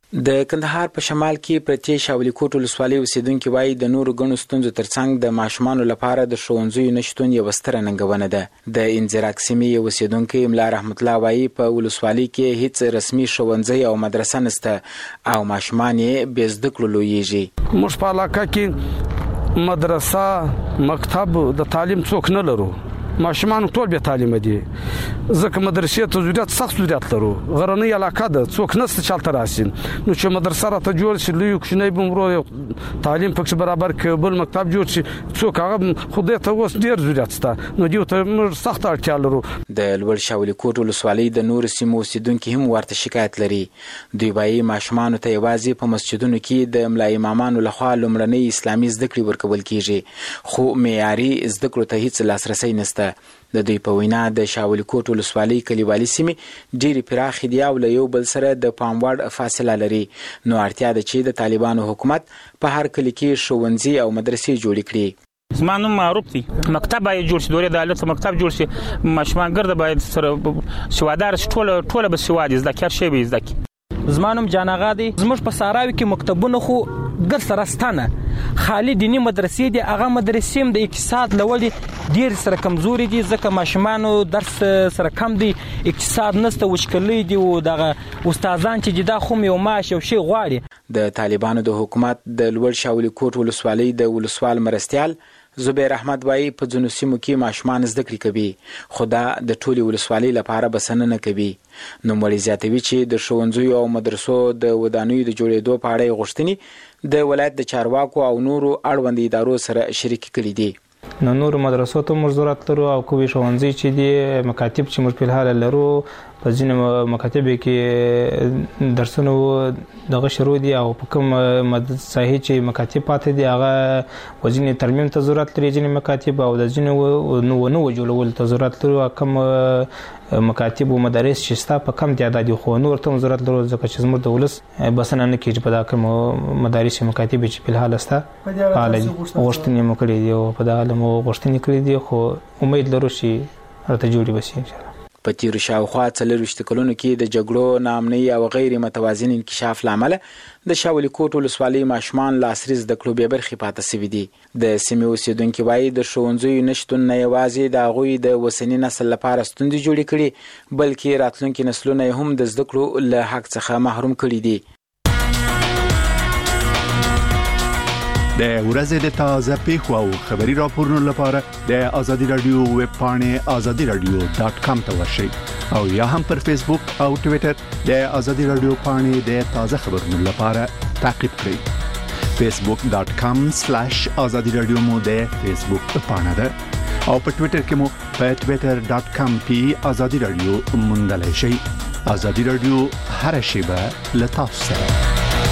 د کندهار په شمال کې پرتې شاولي کوټ ولسوالۍ اوسیدونکو وایي د نورو غنو ستونزو ترڅنګ د ماشومانو لپاره د ښوونځیو نشټون یو ستره ننګونه ده. د انزراک سیمې اوسیدونکو املا رحمت الله وایي په ولسوالۍ کې هیڅ رسمي ښوونځی او مدرسه نشته او ماشومان یې بې زده کړو لویږي. موږ په علاقه کې مدرسه مکتب د تعلیم څوک نه لرو. ماشومان ټول به تعلیم دي ځکه مدرسې ته ضرورت سخت ضرورت لرو. غرنۍ علاقه ده څوک نشته چالت راسي نو چې مدرسه راته جوړ شي لوی کوچنی بمرو تعلیم پکې برابر کبل مکتب جوړ شي څوک هغه خدای ته اوس ډیر ضرورت سته نو دیو ته موږ سخت اړتیا لرو. د لوړ شاولي کوټ ولسوالۍ د نور سیمو اوسیدونکو هم ورته شکایت لري. دوی وايي ماشومان ته یوازې په مسجدونو کې د املا امامانو لخوا لومړنۍ اسلامي زده کړې ورکول کیږي خو معیاري زده کړو ته هیڅ لاسرسي نشته. د دوی په وینا د شاولي کوټ ولسوالۍ کلیوالي سیمې ډېرې پراخې دي او له یو بل سره د پام وړ فاصله لري نو اړتیا ده چې د طالبانو حکومت په هر کلي کې ښوونځي او مدرسې جوړې کړي. زما نوم معروف دی. مکتب باید جوړ شي دورې د عدالت مکتب جوړ شي ماشومان ګرده باید سره سوادار شي ټوله به سواد زده کړي شي به زده کړي. زما نوم جان آغا دی. زموږ په ساراوي کې مکتبونه خو ګر سره ستانه خالي دینی مدرسې دي هغه مدرسې هم د اقتصاد لوړ ډیر سره کمزوري دي ځکه ماشومانو درس سره کم دي اقتصاد نسته وشکلې دي او دغه استادان چې دا خو یو معاش او شی غواړي. د طالبانو د حکومت د لوړ شاولي کوټ ولسوالۍ د ولسوال مرستيال زبیر احمد وایي په ځینو سیمو کې ماشومان زده کړې کوي خو دا د ټولې ولسوالۍ لپاره بسنه نه کوي. نوموړی زیاتوي چې د ښوونځیو او مدرسو د ودانیو د جوړېدو په اړه غوښتنې د ولایت د چارواکو او نورو اړوند ادارو سره شریک کړي دي. نو نورو مدرسو ته موږ ضرورت لرو او کومې ښوونځي چې دي مکاتب چې موږ په الحال لرو په ځینو مکاتبو کې درسونه دغه شروع دي او په کوم صحیح چې مکاتب پاتې دي هغه وځینې ترمیم ته ضرورت لري ځینې مکاتب او د ځینو نو جوړول ته ضرورت لري کوم مکاتب او مدارس چې ستا په کم تعداد خو نور ته ضرورت لري ځکه چې زموږ د ولس بسنه نه کیږي په دا کوم مدارس مکاتب چې په الحال ستا حال غوښتنې مو کړې دي او په دا حال مو غوښتنې کړې دي خو امید لرو چې راته جوړي بشي ان شاء الله. په تیرو شاوخوا 40 کلونو کې د جګړو ناامنۍ او غیر متوازن انکشاف لامل د شاولي کوټ ولسوالۍ ماشومان لاسري زده کړو به برخې پاتې سوي دي. د سیمې اوسیدونکو وایي د ښوونځیو نشتون نه یوازې د هغوی د اوسني نسل لپاره ستونزې جوړې کړي بلکې راتلونکي نسلونه هم د زده کړو له حق څخه محروم کړي دي. د ورځې د تازه پیښو او خبري راپورونو لپاره د ازادي رادیو ویب پاڼې azadiradio.com ته ورشئ او یا هم پر فیسبوک او ټوئیټر د ازادي رادیو پاڼې د تازه خبرونو لپاره تعقیب کړئ. facebook.com/azadiradio مو د فیسبوک پاڼه ده او په ټوئیټر کې مو په twitter.com/azadiradio موندلای شئ. ازادي رادیو هر شیبه له تاسو سره.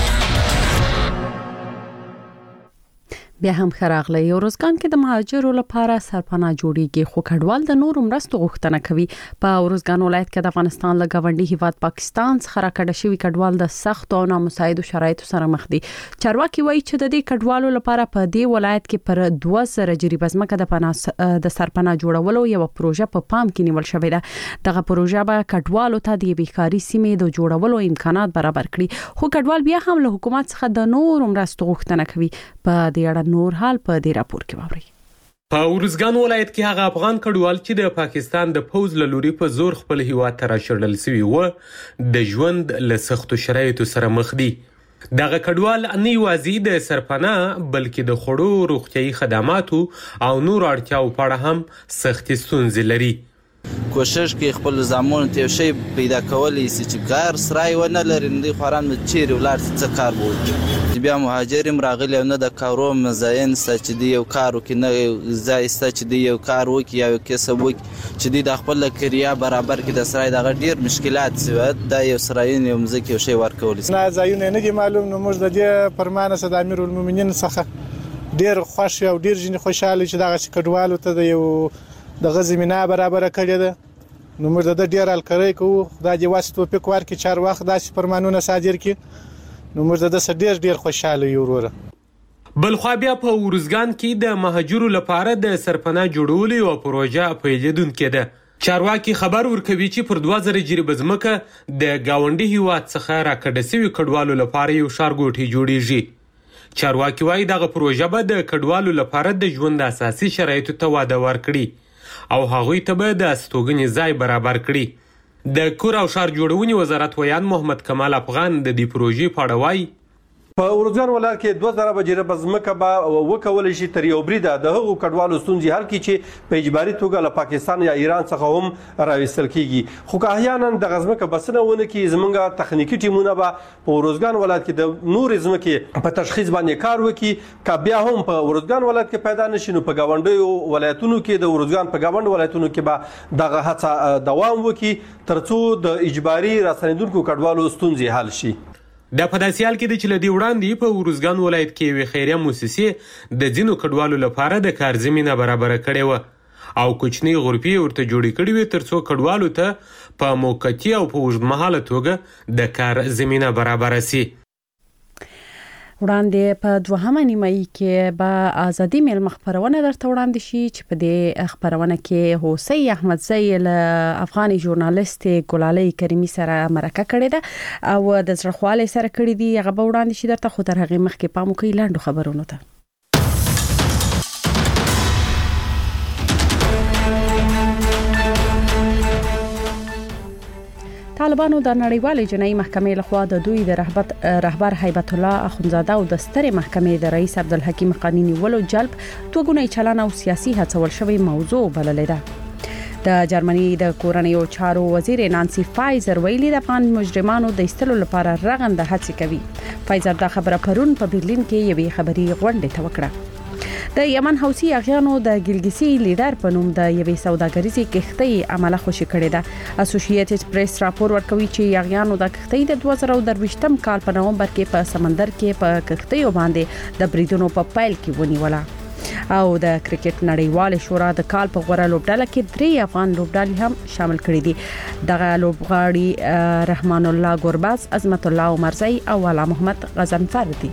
بیا هم خراغله یو روزګان کې د مهاجرو لپاره سرپناه جوړیږي خو کډوال د نورو مرستو غوښتنه کوي. په روزګان ولایت کې د افغانستان له ګاونډي هیواد پاکستان څخه راکړه شوی کډوال د سخت او نامساعد شرایطو سره مخ دي. چارواکي وایي چې د دې کډوالو لپاره په دې ولایت کې پر 2000 جریبه ځمکه د سرپناه جوړولو یو پروژه په پام کې نیول شوې ده. دغه پروژه به کډوالو ته د بیکاری سیمې د جوړولو امکانات برابر کړي خو کډوال بیا هم له حکومت څخه د نورو مرستو غوښتنه کوي. په دې اړه نور حال په دې راپور کې واوري. په ورزګان ولایت کې هغه افغان کډوال چې د پاکستان د پوز له لوري په زور خپل هیواد ته راشړل شوی و د ژوند له سختو شرایطو سره مخ دي. دغه کډوال نه یوازې د سرپناه بلکې د خوړو روغتیايي خدماتو او نور اړتیاو په اړه هم سختې ستونزې لري. کوشش کوي خپل زامن ته شی پیدا کولای شي چې کار سرای و نه لري نه خوران چیرې ولر څه کار وکړي. بیا مهاجرین راغلي نه د کارو مزاین چې دی یو کار وکړي نه زایسته چې دی یو کار وکړي یا کسب وکړي چې دی د خپل کریا برابر کې د سرای دغه ډیر مشکلات سوي د یو سراین یو مزه کې شی ورکول شي. نه ځایونه نه دي معلوم نو موږ د دې پرمانه صد امیر المؤمنین څخه ډیر خوش او ډیر جن خوشاله چې دغه کډوالو ته د یو دغه زمينه برابر کړی ده نو موږ د ډیر الکرای کوو د دې واسطو په کور کې چار وخت داسې فرمانونه صادر کړي نو موږ د ډیر خوشاله یو وروره. بلخوا بیا په ورزګان کې د مهاجرو لپاره د سرپناه جوړولو او پروژه پیلېدونکې ده. چارواکي خبر ورکوي چې پر 2000 جریبه ځمکه د ګاونډي هیواد څخه راکډه سوي کډوالو لپاره یو ښارګوټی جوړیږي. چارواکي وایي دغه پروژه به د کډوالو لپاره د ژوند اساسي شرایطو ته واده ورکړي او هغوی ته به د استوګنې ځای برابر کړي. د کور او ښار جوړونې وزارت ویان محمد کمال افغان د دې پروژې په اړه وایي په ارزګان ولایت کې 2000 جریبه ځمکه به وکولای شي تر یو بریده د هغو کډوالو ستونزې حل کړي چې په اجباري توګه له پاکستان یا ایران څخه هم راوستل کیږي. خو که احیانا دغه ځمکه بسنه ونه کړي زموږ تخنیکي ټیمونه به په ارزګان ولایت کې د نورې ځمکې په تشخیص باندې کار وکړي. که بیا هم په ارزګان ولایت کې پیدا نشي نو په ګاونډیو ولایتونو کې د ارزګان په ګاونډ ولایتونو کې به دغه هڅه دوام وکړي ترڅو د اجباري راستنیدونکو کډوالو ستونزې حل شي. د په داسې حال کې د چې له دې وړاندې په ارزګان ولایت کې یوې خیریه موسسې د ځینو کډوالو لپاره د کار زمینه برابره کړې وه او کوچنۍ غرفې ورته جوړې کړې وې ترڅو کډوالو ته په موقتي او په اوږدمهاله توګه د کار زمینه برابره سي. وړاندې په دوهمه نیمایي کې به ازادي میلمه خبرونه درته وړاندې شي چې په دې خبرونه کې حسین احمدزی له افغاني ژورنالیست ګلالۍ کریمي سره مرکه کړې ده او د زړه سره کړې دي. هغه به وړاندې شي درته، خو تر هغه مخکې پام وکړئ لاندو خبرونو ته. طالبانو د نړیوالې جنایي محکمې لخوا د دوی د رهبر هیبت الله اخونزاده او د سترې محکمې د رئیس عبدالحکیم حقانی نیولو جلب توګونی چلن او سیاسي هڅول شوی موضوع بللې ده. د جرمني د کورنیو چارو وزیر نانسی فایزر ویلي د افغان مجرمانو د ایستلو لپاره رغنده هڅې کوي. فایزر دا خبره پرون په برلین کې یوې خبري غونډې ته وکړه. د یمن حوثي اغیانو د ګلګسي لیډر په نوم د یوې سوداګریزي کښتۍ عمله خوشي کړې ده. اسوسییټډ پریس راپور ورکوي چې اغیانو د کښتۍ د 2023 کال په نومبر کې په سمندر کې په کښتۍ باندې د بریدونو په پیل کې ونیوله. او د کرکټ نړیوال شورا د کال په غوړه لوبډله کې 3 افغان لوبډالې هم شامل کړي دي. دغه لوبغاړي رحمان الله ګورباز، عظمت الله عمرزی او والا محمد غزنفر دي.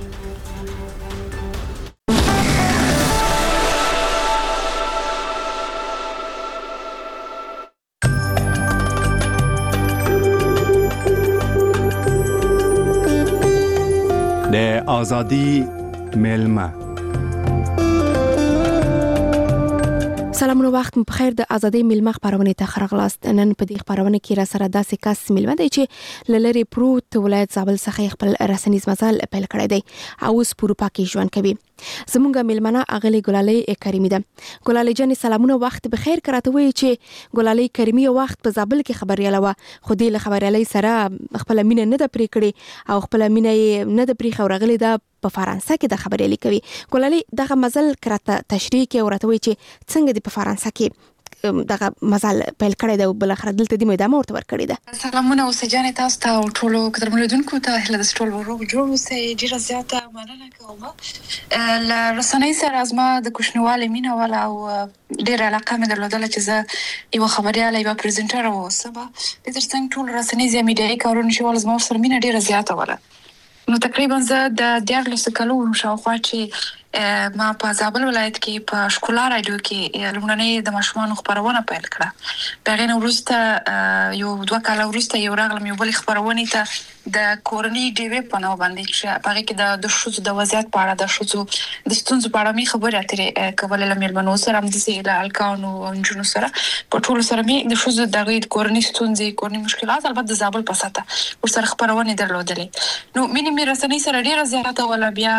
د ازادي میلمه. سلامونه، وخت مو بخیر. د ازادي میلمه خبرونه ته خرغلاست. نن په دې خبرونه کې را سره داسې کس میلمه دی چې لری پروت ولایت زابل څخه خپل رسنیز مزل پیل کړی دی او اوس په اروپا کې ژوند کوي. زمونږ میلمنه اغلی ګلالۍ کریمي ده. ګلالۍ جان سلامونه، وخت بخیر. کراته وی چې ګلالۍ کریمي وخت په زابل کې خبرياله و، خو دې له خبريالۍ سره خپل مینه نه د پرې کړي او خپل مینه نه د پرې خورغلی ده په فرانسه کې د خبريالي کوي. ګلالۍ دغه مزل کراته تشریح کې ورته وی چې څنګه د په فرانسه کې دغه مزل پیل کړی دی او بل اخر دلته د میدان ورته ور کړی ده. سلامونه اوسجانې تاسو ته او ټولو قدرمنونکو ته هله د ټولو ورو جوړ اوسې ډیره زیاته مننه کوم. لرسنۍ سره ازما د کوښنوالې مینه ولا او ډیره علاقه مې درلودله چې زه یو خبرياله یو پریزنټر اوسم. د ترڅنګ ټول رسنۍ زمي میډیایي کارونه شول ازما سره مینه ډیره زیاته ولا. نو تقریبا زه د 14 کلونو شاوخوا چې ما په زابل ولایت کې په شکولا رادیو کې لومړنۍ د ماشومانو خبرونه پیل کړه. بغیر وروسته یو 2 کال وروسته یو راغلم یو بل خبرونه ته د کورنۍ ډیوی په نو باندې چې هغه کې د شوزو د وضعیت په اړه د شوزو د ستونزو په اړه می خبرې اترې کولې لمرمنو سره هم د سیل الکانو او جنو سره په ټولو سره می د شوزو د کورنۍ ستونزې کورنۍ مشکلات البته د زابل په ساته ور سره خبرونه درلودلې. نو مینه رسنۍ سره ډیره زیاته ولا بیا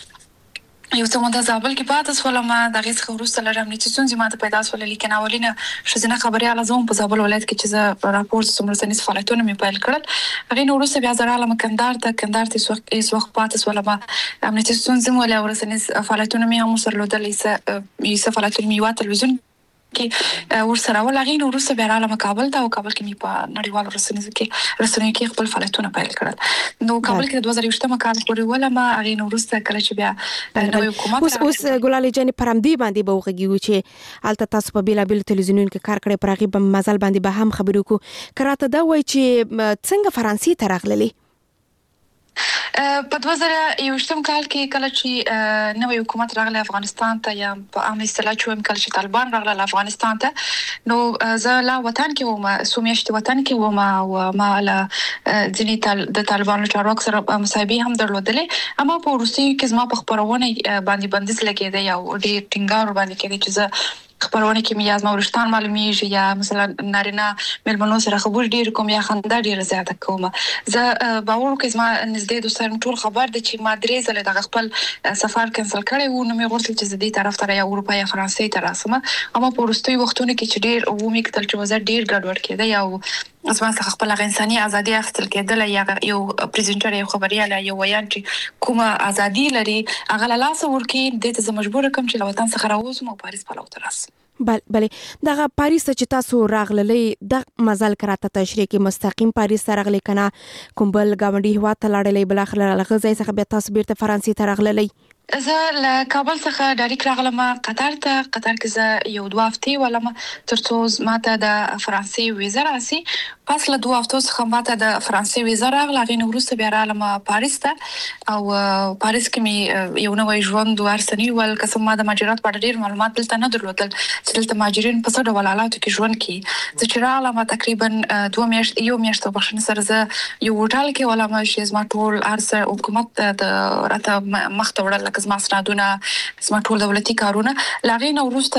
یو څه مونږ زابل کې پاتې سول ما دغه څخه وروسته لرم چې څنګه ماته پیدا سول لیکن اولینه شزنه خبري علازم په زابل ولایت کې چې راپور سمره سنیس فعالیتونه می پیل کړل. هغه نو وروسته بیا زراله مکندار ته ایس وخت پاتې سول ما امنیتي څنګه ولا ورسنیس فعالیتونه می هم سره لودل ایسه فعالیتونه می وا تلویزیون کې ورسره ولغین وروسته بیا رااله کابل ته او کابل کې می په نړیوال رسنیو کې خپل فعالیتونه پیل کړل. نو کابل کې د 2020 کال پورې ولا ما غین وروسته کله چې بیا نوې حکومت اوس ګلالۍ جان پرمدی باندې به وغږیږي چې الته تاسو په بیلابل تلویزیونونو کې کار کړی پر غیب مزل باندې به هم خبرو کو کراته دا وای چې څنګه فرانسې ته راغللی. په 2021 کال کې کله چې نوې حکومت راغله افغانستان ته یا په عام اصطلاح چې کله چې طالبان راغله افغانستان ته نو زه لا وطن کې وم سومیشت وطن کې وم او ما له ځینې د طالبانو چارواکو سره مصاحبې هم درلودلې اما په روسي کې زما په خبرونه باندې بندیز لګېده یا ډېر ټینګار باندې کېده چې زه خبرونه کې میاز مورشتان معلومیږي یا مثلا نارینه ملمنو سره خبر ډیر کوم یا خندا ډیر زیاته کوم زه باور کوم ما نږدې دوستان ټول خبر دي چې ما درې ځله د خپل سفر کینسل کړی وو نو مې غوښتل چې زه دې طرف ته یا اروپا یا فرانسې ته راسم اما په وروستي وختونو کې چې ډیر ومې کتل چې وزه ډیر ګډوډ کېده یا اسما څخه خپل انساني ازادي اخیستل کېدل یا یو پریزنټر یو خبريال یو ویان چې کومه ازادي لري هغه لاس ورکی د ته مجبور کوم چې وطن څخه راوځم او پاریس په لور ترس بلې دغه پاریس چې تاسو راغللې د مزل کراته تشریح کې مستقیم پاریس ته راغلي کنه کوم بل گاونډي هوا ته لاړلې بل اخر لغه ځای څخه به تاسو بیرته فرانسې ته راغللې زه له کابل څخه ډایرکټ راغلم قطر کې زه یو 2 هفتې ولم ترڅو ماته د فرانسې ویزا راسي پس له 2 هفتو څخه ماته د فرانسې ویزا راغله غوښنه وروسته بیا رالم پاریس ته او پاریس کې می یو نوې ژوند ورسنی ول قسم ما د مهاجرت په ډیر معلومات دلته نه درلودل چې دلته مهاجرین په څه ډول حالاتو کې ژوند کوي چې چرالم تقریبا 2 میاشتې په سره زه یو هوټل کې ولم چې زما ټول ارسه حکومت د راته مخته وړل زما سنادونه زما ټول دولتي کارونه لاغې نو وروسته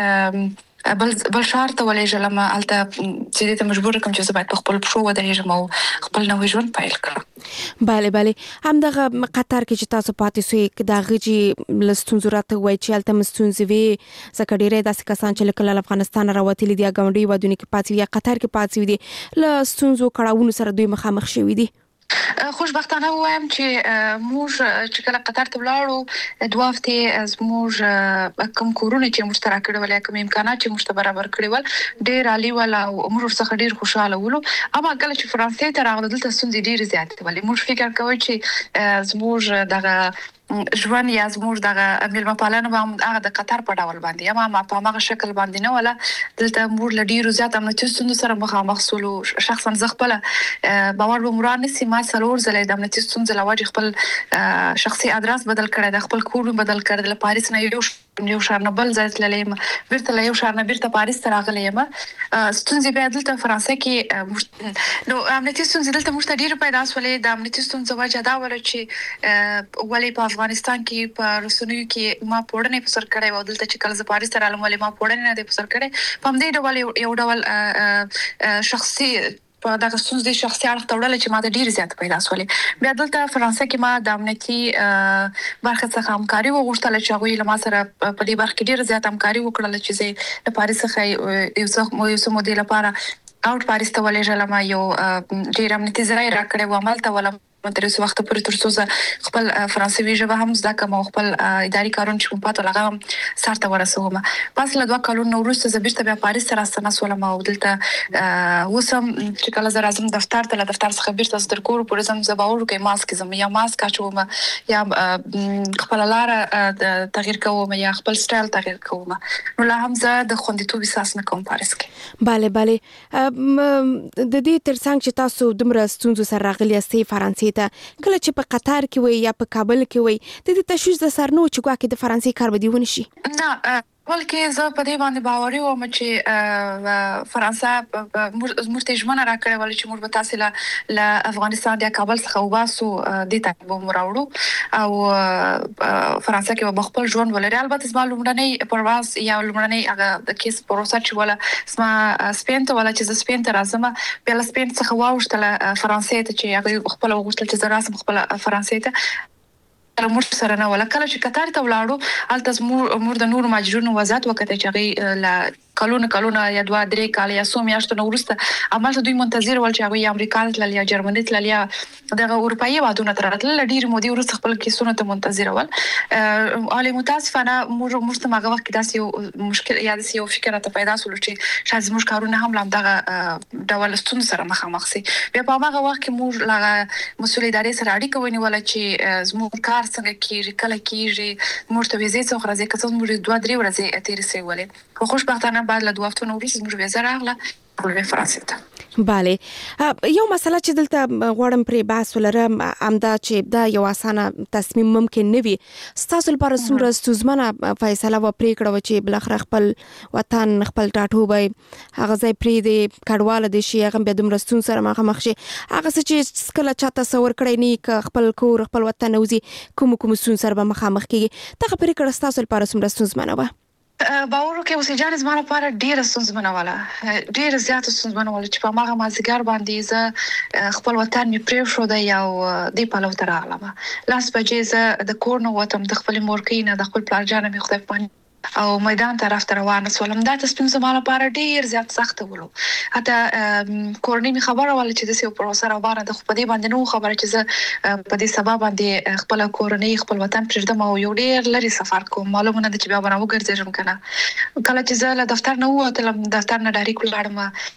زه بل شهر ته ولېږم الته چې ته مجبور کوم چې زه باید خپل پښو ودرېږم او خپل نوې ژوند پیل کړم بله همدغه قطر کې چې تاسو پاتې سوې د غږی لستونزو راته وای چې الته مستونزې وي ځکه ډېرې داسې کسان چې کله افغانستان راوتلي دي غونډي ودونی کې پاتې یا قطر کې پاتې دي لستونزو کړهونو سره دوی مخامخ شوي دي خوشبختانه وایم چې موږ چې کله قطر ته ولاړو 2 هفتې از موږ کوم کورونه چې مشترک کړو یا کوم امکانات چې موږ ته برابر کړی ول ډېر عالی ولا موږ څخه ډېر خوشاله ولو اما کله چې فرانسې ته راغلو دلته ستونزې ډېر زیاتې ولې موږ فکر کوو چې زموږ دغه ژوند یا زموږ دغه ملما پالنه به هغه د قطر په ډول باندې یا ما په هغه شکل باندې نه ولا دلته موږ لډیرو زیات امنیتي ستونزو سره مخامخ سولو شخصا زه خپل باور به مرانه سي ما څلور ځله د امنیتي ستونزو لواجه خپل شخصي ادرس بدل کړی د خپل کور بدل کړی د پاریس نه یو شهر نه بل ځای تللم بیرته یو شهر نه بیرته پاریس ته راغلم ستونزې به دلته فرانسې کې نو امنیتي ستونزې دلته موږ ته ډیر پیدا سولې د امنیتي ستونزو وجه دا ول چې ولې په افغانستان کې په رسنیو کې ما پوړنې په سر کړې و دلته چې کله ز پاریس ته رالم ولې ما پوړنې نه په سر کړې په دې ډول یو ډول شخصي په دغه ستونزې شخصي اړخ ته وړل چې ما د ډیر زیات پیدا سولې بیا دلته فرانسې کې ما د امنیتي برخه څخه همکاري وغوښتل چې هغه له ما سره په دې برخه کې ډیر زیات همکاري وکړل چې زه د پاریس څخه یو څه مودې لپاره اوټ پاریس ته ولېږم یو ډیر امنیتي ځای راکړې و عمل ته ولم ترڅو وخت پورې ترڅو خپل فرانسوي ژبه هم زده کوم خپل اداري کارونه چې په پاتو لغه سارته ورسوم پس له 2 کلونو وروسته زه بیرته بیا پاریس ته راستنه سولم او دلته وسم چې کله زه راځم دفتر ته له دفتر څخه بیرته ستر کور پورې زم زه باور کوم ماسک زم یا ماسک اچوم یا خپل لار تغییر کوم یا خپل سټایل تغییر کوم نو لا هم زه د خوندیتوب احساس نه کوم پاریس کې bale د دې ترڅنګ چې تاسو دومره ستونزو سره راغلي استي فرانسې ته کله چې په قطر کې وي یا په کابل کې وي د دې تشویش د سرنو چې ګواکې د فرانسې کار به دی ونشي نه بلکې زه په دې باندې باوري وم چې فرانسه موږ ته ژمنه راکړې ول چې موږ به تاسو له افغانستان یا کابل څخه وباسو د ته به مراوړو او فرانسه کې به خپل ژوند ولري البته زما لومړنۍ پرواز یا لومړنۍ هغه د کیس پروسه چې ولا زما سپین ته ولا چې سپین ته راځم بیا سپین څخه واوښتله فرانسې ته چې هغه خپل وغوښتل چې زه راسم خپل فرانسې ته موږ سره نه ولا کله چې قطر ته ولاړو الته موږ د نور ماجرونو وضاحت وکړه چې هغه لا کلونه یا 2-3 کال یا سو میاشتو نو ورسته عمل دوی منتظر ول چې هغه امریکا ته یا جرمني ته یا دغه اروپאי وادونه تر راتل ډیر مودي ورسته خپل کیسونه ته منتظر ول علي متاسفانه موږ ته هغه وخت کې داسې مشکل یا داسې یو فکر ته پیدا سول چې شاید موږ کارونه هم لام دغه ډول ستون سره مخامخ سي بیا په هغه وخت کې موږ لا مسول ادارې سره اړیکه ونیول چې زموږ کار څنګه کیږي کله کیږي موږ ته ویزې څو ورځې کڅو موږ 2-3 ورځې تیر سي ولې خو خوشبختانه بعد له 2 هفتو وروسته موږ ویزه راغله کولوي فرانسې ته. بله یو مسله چې دلته غواړم پرې بحث ولرم همدا چې دا یو اسانه تصمیم ممکن نه وي ستاسو لپاره څومره ستونزمنه فیصله و پرېکړه و چې بلخره خپل وطن خپل ټاټوبی هغه ځای پرېږدي کډواله دي شي هغه بیا دومره ستونزو سره مخامخ شي هغه څه چې کله چا تصور کړی نه که خپل کور خپل وطن وځي کوم ستونزو سره به مخامخ کېږي دغه پرېکړه ستاسو لپاره څومره ستونزمنه وه؟ باور کې اوسې جان زما لپاره ډېر ستونزمنه وله ډېر زیات ستونزمنه وله چې په ماغه مازیګر باندې زه خپل وطن می پرې شو د یو دی په لور راغلم لاس بجې زه د کور نه وتم د خپل مورکې نه د خپل پلار جان می خدای پانی او میدان طرف ته روانه سولم دا تصمیم زما لپاره ډیر زیات سخت ولو حتی کورنۍ می خبره ول چې د سیو پروسه روانه د خو په دې باندې نو خبره چې زه په دې سبب باندې خپل کورنۍ خپل وطن پرېږدم او یو ډیر لري سفر کوم معلومه نه چې بیا به وګرځم کنه کله چې زه له دفتر نه ووتلم دفتر نه ډایرکټ ولاړم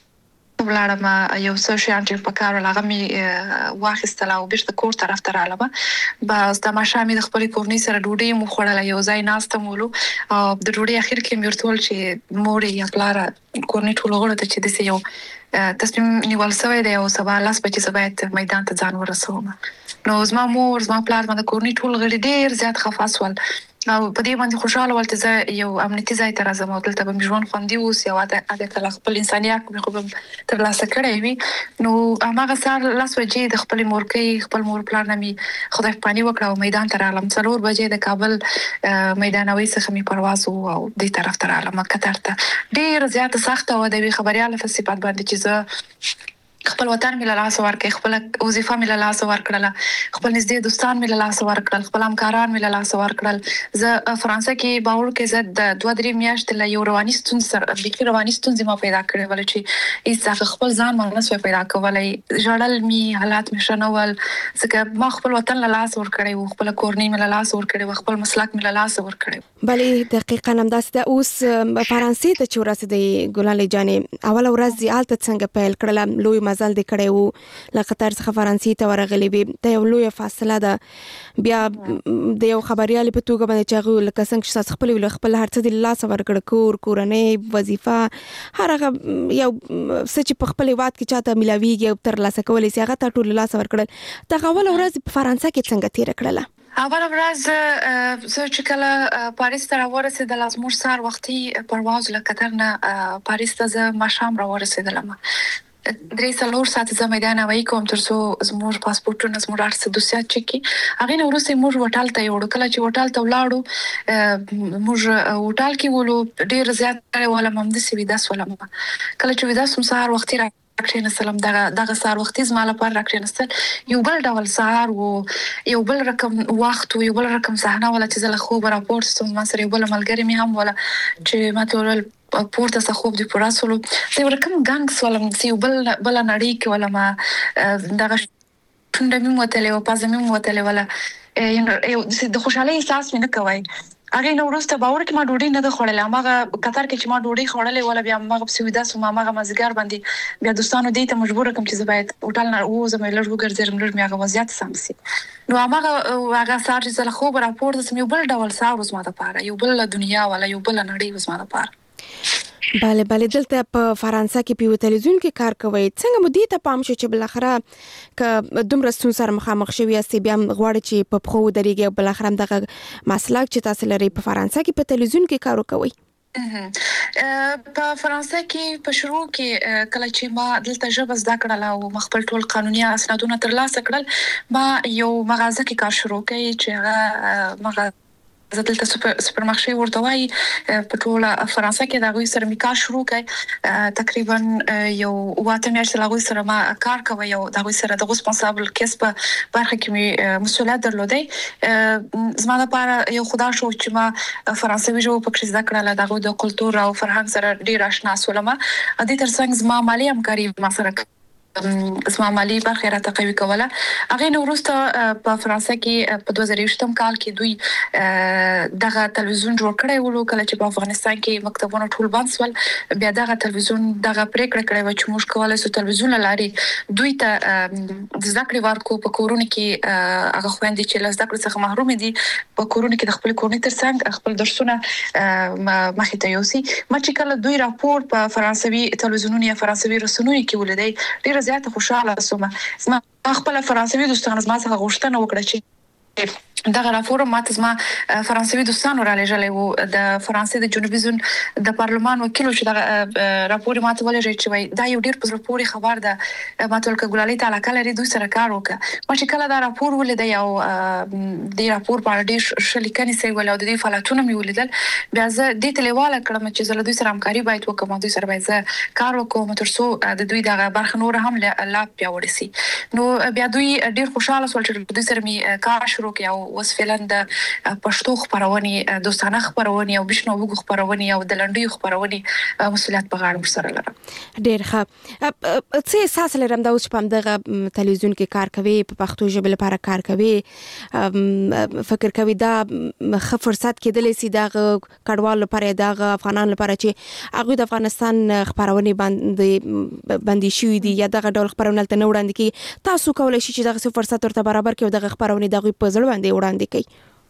یو څه شیان چې په کار هغه می واخیستل او بیرته کور طرف ته رالم بس د ماشامې د خپل کورنۍ سره ډوډۍ مو خوړله یو ځای ناستم ولو او د ډوډۍ اخر کې مې ورته ول چې مور یا پلار کورنۍ ټول غوړه ته چې د یو تصمیم نیول شوی دی او سبا لاس بچي زبایت میدان ته ځان ورسوم نو زما مور زما پلار باندې کورنۍ ټول غړي ډیر زیات خفاس ول او په دې باندې خوشاله ولته زه یو امنیتي ځای ته راځم او دلته به مې ژوند خوندي اوس یو عادت خپل انسانیت مې خو تر لاسه کړی وي نو هغه سار لاس بجې د خپل مورکې خپل مور پلان مې خدای پانی وکړ او میدان ته رالم 4 بجې د کابل میدانوي څخه مې پرواز او دې طرف ته رالم قطر ته ډیر زیات سخت او د خبريال په صفات باندې چې زه خپل وطن مې له لاس ورکړ خپل وظیفه مې له لاس ورکړل خپل نږدې دوستان مې له لاس ورکړل خپل همکاران مې له لاس ورکړل زه فرانسه کې باور کې زه د 2-3 میاشتې له یو رواني ستونزې سره بېخي رواني ستونزې ما پیدا کړې ول چې هیڅ خپل ځان ما نه سوی پیدا کولای ژړل مې حالات مې شنول ځکه ما خپل وطن له لاس ورکړی او خپل کورنۍ مې له لاس ورکړی او خپل مسلک مې له لاس ورکړی بلې دقیقاً همداسې ده اوس فرانسې ته چې ورسېدې ګلالۍ جانې اوله ورځ دې هلته څنګه پیل کړله لوی مزل دې کړی و له قطر څخه فرانسې ته ورغلی وې دا یو لویه فاصله ده بیا د یو خبریالې په توګه باندې چې هغه لکه څنګه چې تاسو خپل هر څه د لاسه ورکړ کورنۍ وظیفه هر هغه یو څه چې په خپل هېواد کې چاته میلاویږي او ترلاسه کولی سي هغه ته ټول لاسه ورکړل دغه اوله ورځ په فرانسه کې څنګه تېره کړله؟ اوله ورځ زه چې کله پاریس ته راورسېدل زموږ سهار وختي پرواز له قطر نه پاریس ته زه ماښام راورسېدلم 3 ساعت زه میدان هوایي کوم تر څو زموږ پاسپورټونه زموږ هر څه دوسیات چک کی هغه نو وروسته موږ هوټل ته یوړو کله چې هوټل ته ولاړو موږ هوټل کې ولو ډیر زیات ولا ممدسي ودا سولم کله چې ودا سم سهار وختي راکړنسلم دغه سهار وختي زما لپاره راکړنسل یو بل ډول سهار وو یو بل رقم وخت یو بل رقم صحنه ولا چې زله خو راپورټ ستوم ما سره یو بل ملګری مې هم ولا چې ما تورل پورته څخه خوب دی پراسولو دا ورکم ګانګ سوالم چې بل نړۍ کې ولا ما دغه څنګه مې وتلې او پازه مې وتلې ولا د خوشحالي احساس مې نه کوي هغه نو ورسته باور کې ما ډوډۍ نه د خوړلې ماغه قطر کې چې ما ډوډۍ خوړلې ولا بیا ماغه په سویدا سو ماغه مازګار باندې بیا دوستانو دې ته مجبور کوم چې زبایت هوټل نه وزم لږ وګرځم لږ مې هغه وضعیت سمسي نو هغه سار چې زله خو راپورټ سم یو بل ډول سار وز ما د پاره یو بل دنیا ولا یو بل نړۍ وز ما د پاره بله دلته په فرانسه کې په تلویزیون کې کار کوي څنګه مو دې ته پام شو چې بلاخره ک دومره ستونزې سره مخامخ شوی یاستئ بیا غواړئ چې په پښو ودرېږئ او بلاخره دغه مسلک چې تاسو لرئ په فرانسه کې په تلویزیون کې کار وکوئ په فرانسه کې په شروع کې کله چې ما دلته ژبه زده کړله او خپل ټول قانوني اسنادونه ترلاسه کړل ما یو مغازه کې کار شروع کړ چې هغه مغازه زه دلته سوپرمارکټ ورته وایي په ټول فرانسه کې دا غوي سره می کار شروع کړ تقریبا یو واته میاشتې لا غوي سره ما کار کوي او دا غوي سره د ریسپانسابل کیس په برخه کې می مسؤلیت درلودې زما لپاره یو خدا شو چې ما فرانسوي ژبه په کې زده کړل دا غوي د کلتور او فرهنګ سره ډیر آشنا سولم ا دې ترڅنګ زما مالی همکاري ما سره زما مالی برخه را تقوی کوله. هغه نو وروسته په فرانسه کې په 2020 کال کې دوی دغه تلویزیون جوړ کړی و کله چې په افغانستان کې مکتبونه ټول بند شول. بیا دغه تلویزیون دغه پریکړه کړې و چې موږ کولای شو تلویزیون لاري دوی ته د ذکر ورکو په کورونه کې هغه خويندې چې له ذکر څخه محروم دي په کورونه کې د خپل کورنۍ ترڅنګ خپل درسونه مخې ته یوسي. ما چې کله دوی راپور په فرانسوي تلویزیونونو یا فرانسوي رسنیو کې ولیدای ډیر زیات خوشاله شوم. زما خپل فرانسوي دوستان زما څخه غوښتنه وکړه چې دغه راپور ماته زما فرانسوي دوستانو را لېږلی وو د فرانسې د جنوبي زون د پارلمان وکیل چې دغه راپور ماته ولېږي چې وای دا یو ډیر په زړه پورې خبر ده ماته ولکه ګلالي تعالی کله دوی سره کار وکړه. ما چې کله دا راپور ولید یو د راپور په اړه ډیر شلیکنې سي ول او د دې فعالیتونه مې ولیدل. بیا زه د تلیواله کړم چې زه له دوی سره همکاري باید وکړم دوی سره باید زه کار وکړم تر څو د دوی دغه برخه نور هم لا پیاوړې سي. نو بیا دوی ډیر خوشاله شول چې دوی سره مې کار شروع کړ او وس فعلا د پښتو خبرونه دوستانه خبرونه او بشنو وګ خبرونه او د لنډي خبرونه مسؤلیت په غاړه سره لرم. ډیر ښه. څه احساس لرم دا اوس په دغه تلویزیون کې کار کوي په پښتو ژبه لپاره کار کوي فکر کوي دا ښه فرصت کېدلی سي د کډوالو لپاره د افغانانو لپاره چې هغه د افغانستان خبرونه باندې شوې دي یا دغه ډول خبرونه تل نه وړاندې کی تاسو کولای شئ چې دغه فرصت ورته برابر کړئ دغه خبرونه دغه په ځړ باندې وړاندې کړئ.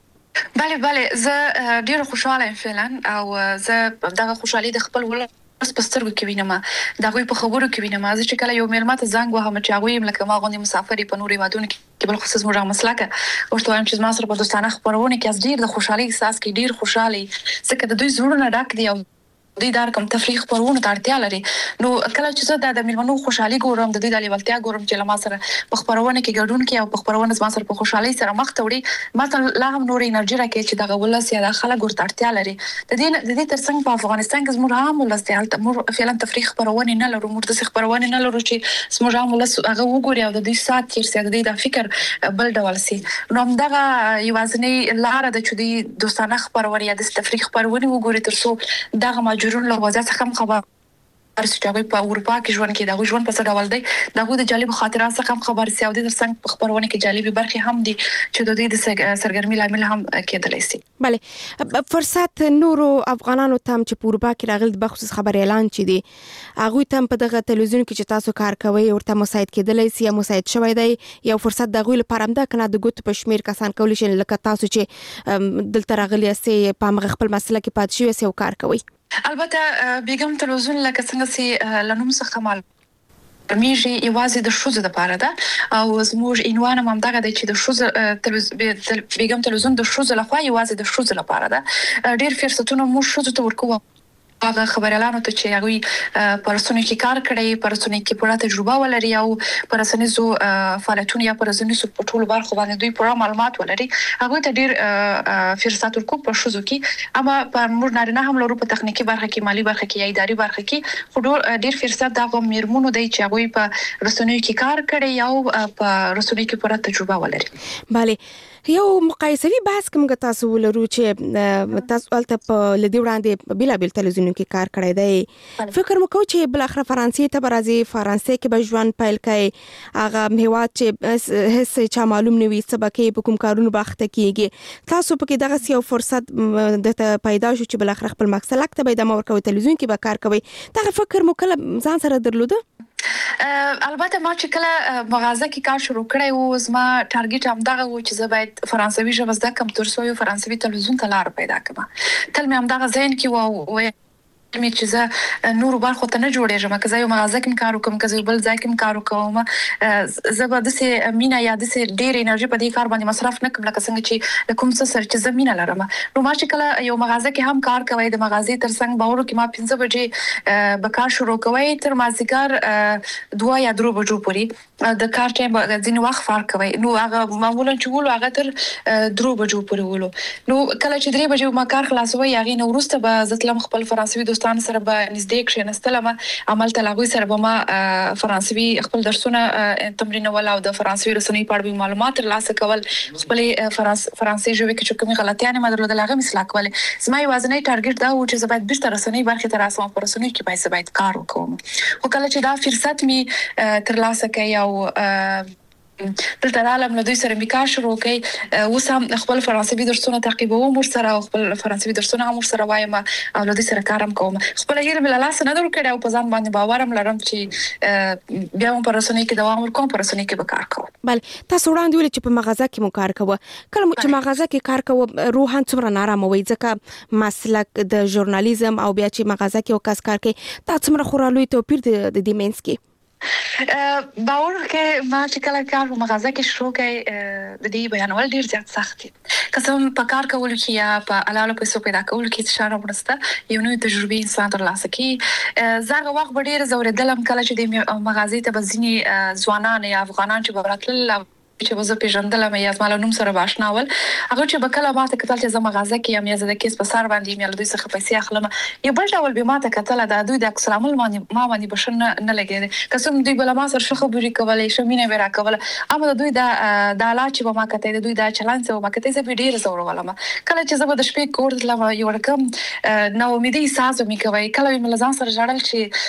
بله زه ډیر خوشاله یم فعلا او زه دغه خوشحالي د خپل ولس په سترګو کې وینم دا غوي په خبرو کې وینم چې کله یو میرمن ته زنګ وهم چې هغه يم لکه ما غوندي مسافر په نوري وادونو کې بل خصوص موږ مسلکه ورته وایم چې ما سره په دوستانه خبرونه کې ډیر د خوشحالي احساس کې ډیر خوشحالي ځکه د دوی زړونه ډک دي او دوی دار کوم تفریح خبرونه ته اړتیا لري. نو کله چې زه د میلمنو خوشحالي ګورم د دوی د لیوالتیا ګورم چې لما سره په خبرونه کې ګډون کوي او په خبرونه زما سره په خوشحالي سره مخ ته وړي ماته لا هم نور انرژي راکړي چې دغه ولس یا د خلک ورته اړتیا لري. د دې ترڅنګ په افغانستان کې زموږ عام ولس ته موږ فعلا تفریح خبرونه نه لرو موږ د خبرونه نه لرو چې زموږ عام ولس هغه وګوري او د دې سات تیر سي د دې د فکر بل ډول سي. نو دغه یوازنی لار د چودي دوستانه خبرونه یا د تفریح خبرونه وګوري تر څو دغه ماجرون له وضعیت څخه خبر چې په اروپا کې ژوند کې دا ژوند په څه ډول دی دا د جالب خاطرات څخه خبر سي او د ترڅنګ خبرونه کې جالب برخه هم دي چې د دې د سرګرمي لامل هم کېدلی سي. بله فرصت نورو افغانانو تم چې په اروپا کې راغلي د بخصوص خبر اعلان چي دي هغه تم په دغه تلویزیون کې چې تاسو کار کوي ورته مساعد کېدلی سي یا مساعد شوی دی یو فرصت د غوی لپاره هم ده کنه د ګوت په شمیر کسان کولی شي لکه تاسو چې دلته راغلي سي په مغ خپل مسله کې پات شوی سي او کار کوي. البته بیګم تلویزیون لکه څنګه سي لنوم څخه مال میږي یوازې د شوزه د پاره ده او زموږ عنوان هم دغه دی چې د شوزه بیګم تلویزیون د شوزه لخوا یوازې د شوزه لپاره ده ډیر فرصتونه مو شوزه ته ورکوه هغه خبريالانو ته چې هغه پرسونی کې کار کړی پرسونی کې پوره تجربه ولري او پرسونی زو فعالیتونه یا پرسونی سو په ټول برخو باندې دوی پوره معلومات ولري هغه ته ډیر فرصت ورکو په شوزو کې اما په موږ نارینه هم لرو په تخنیکی برخه کې مالی برخه کې یا اداري برخه کې خو ډیر فرصت دغه میرمنو دی چې هغه په رسنیو کې کار کړی او په رسنیو کې پوره تجربه ولري. bale یو مقایسوي بحث کوم تاسو ولرو چې تاسو البته په لدی وړاندې بلابل تلویزیونونو کې کار کړی دی فکر مکو چې بل اخر فرانسې ته برازي فرانسې کې به ژوند پایل کړي هغه هیواد چې هیڅ چا معلوم نه وي سبکه په کوم کارونو باخته کیږي تاسو په کې دغه یو فرصت د پیدا شو چې بل اخر خپل مقصد لکه به د مورکو تلویزیون کې به کار کوي دا فکر مو کله ځان سره درلوده؟ البته ما چې کله مغازه کې کار شروع کړی و زما ټارګټ هم دغه و چې زه باید فرانسوي ژبه زده کړم تر څو یو فرانسوي تلویزیون ته لار پیدا کړم تل مې هم دغه ذهن کې و مې چې زه نور برخو ته نه جوړېږم که زه یو مغازه کې کار وکم که زه بل ځای کې کار وکم زه به د مینا یا د ډېر انرژي په دې کار باندې مصرف نه کوم لکه څنګه چې کوم څه سره چې زه مینا لرم نو ما چې کله یو مغازه کې هم کار کوي د مغازې ترڅنګ باور کې ما 15 بجې به کار شروع کوي تر مازیګر 2 یا 3 بجو پورې د کار ټایم ځینې وخت فرق کوي نو هغه معمولا چې ولو هغه تر 3 بجو پورې ولو نو کله چې 3 بجې ما کار خلاصوي هغه نو وروسته به زتلم خپل فرانسوي دوست دوستان سره به نږدې کښېنستلم عمل ته لاغوي سره به ما فرانسوي خپل درسونه تمرینول او د فرانسوي رسنۍ په اړه معلومات ترلاسه کول خپل فرانسوي ژبه کې کومې غلطیانې ما درلودل هغه اصلاح کول زما یوازینی ټارګټ دا و چې زه باید بیرته رسنۍ برخې ته راسم په رسنۍ کې باید کار وکړم خو کله چې دا فرصت می ترلاسه کړ او دلته عالم له دوی سره میکا شروع کړي اوس هم خپل فرانسوي درسونه تعقیبوم ورسره خپل فرانسوي درسونه هم ورسره وایم او له دوی سره کارم کوم خپل هیله بل لاس نه درکړم او په ځان باندې باورم لرم چې بیا هم پر رسنۍ کې دوام ورکوم پر رسنۍ کې به کار کوم بل تاسو وړاندې ویل چې په مغازه کې مو کار کوو کله چې مغازه کې کار کوو روحان څومره نارامه وي ځکه مسلک د ژورنالیزم او بیا چې مغازه کې وکاس کار کوي دا څومره خورالوي توپیر د دې مینس کې باور کې ما چې کله کار په مغازه کې شروع کړ د دې بیانول ډیر زیات سخت دي قسم په کار کول کې یا په علاوه پیسو پیدا کول کې شانه ورسته یو نوې تجربه انسان ترلاسه کوي زغه وخت ډیر زوردلم کله چې د مغازې ته بزنی ځوانان یا افغانان چې براتل چې وزه پیژندلم یا زما له نوم سره باشناول هغه چې بکله ماته کتل چې زما مغازه کې یم یا زه د کیس په سر باندې یم دوی څخه پیسې اخلم یو بل ډول به ماته کتل د دوی د سلام باندې ما باندې بشن نه لګیږي قسم دوی بل ما سره شخه بری کولای شمینه ورا کوله اما دوی د لا چې ما کته دوی د چلان څه ما کته زه ډیر زور ولم کله چې زه د شپې کور لم یو رقم نو امیدي احساس مې کوي کله مې لزان سره جوړل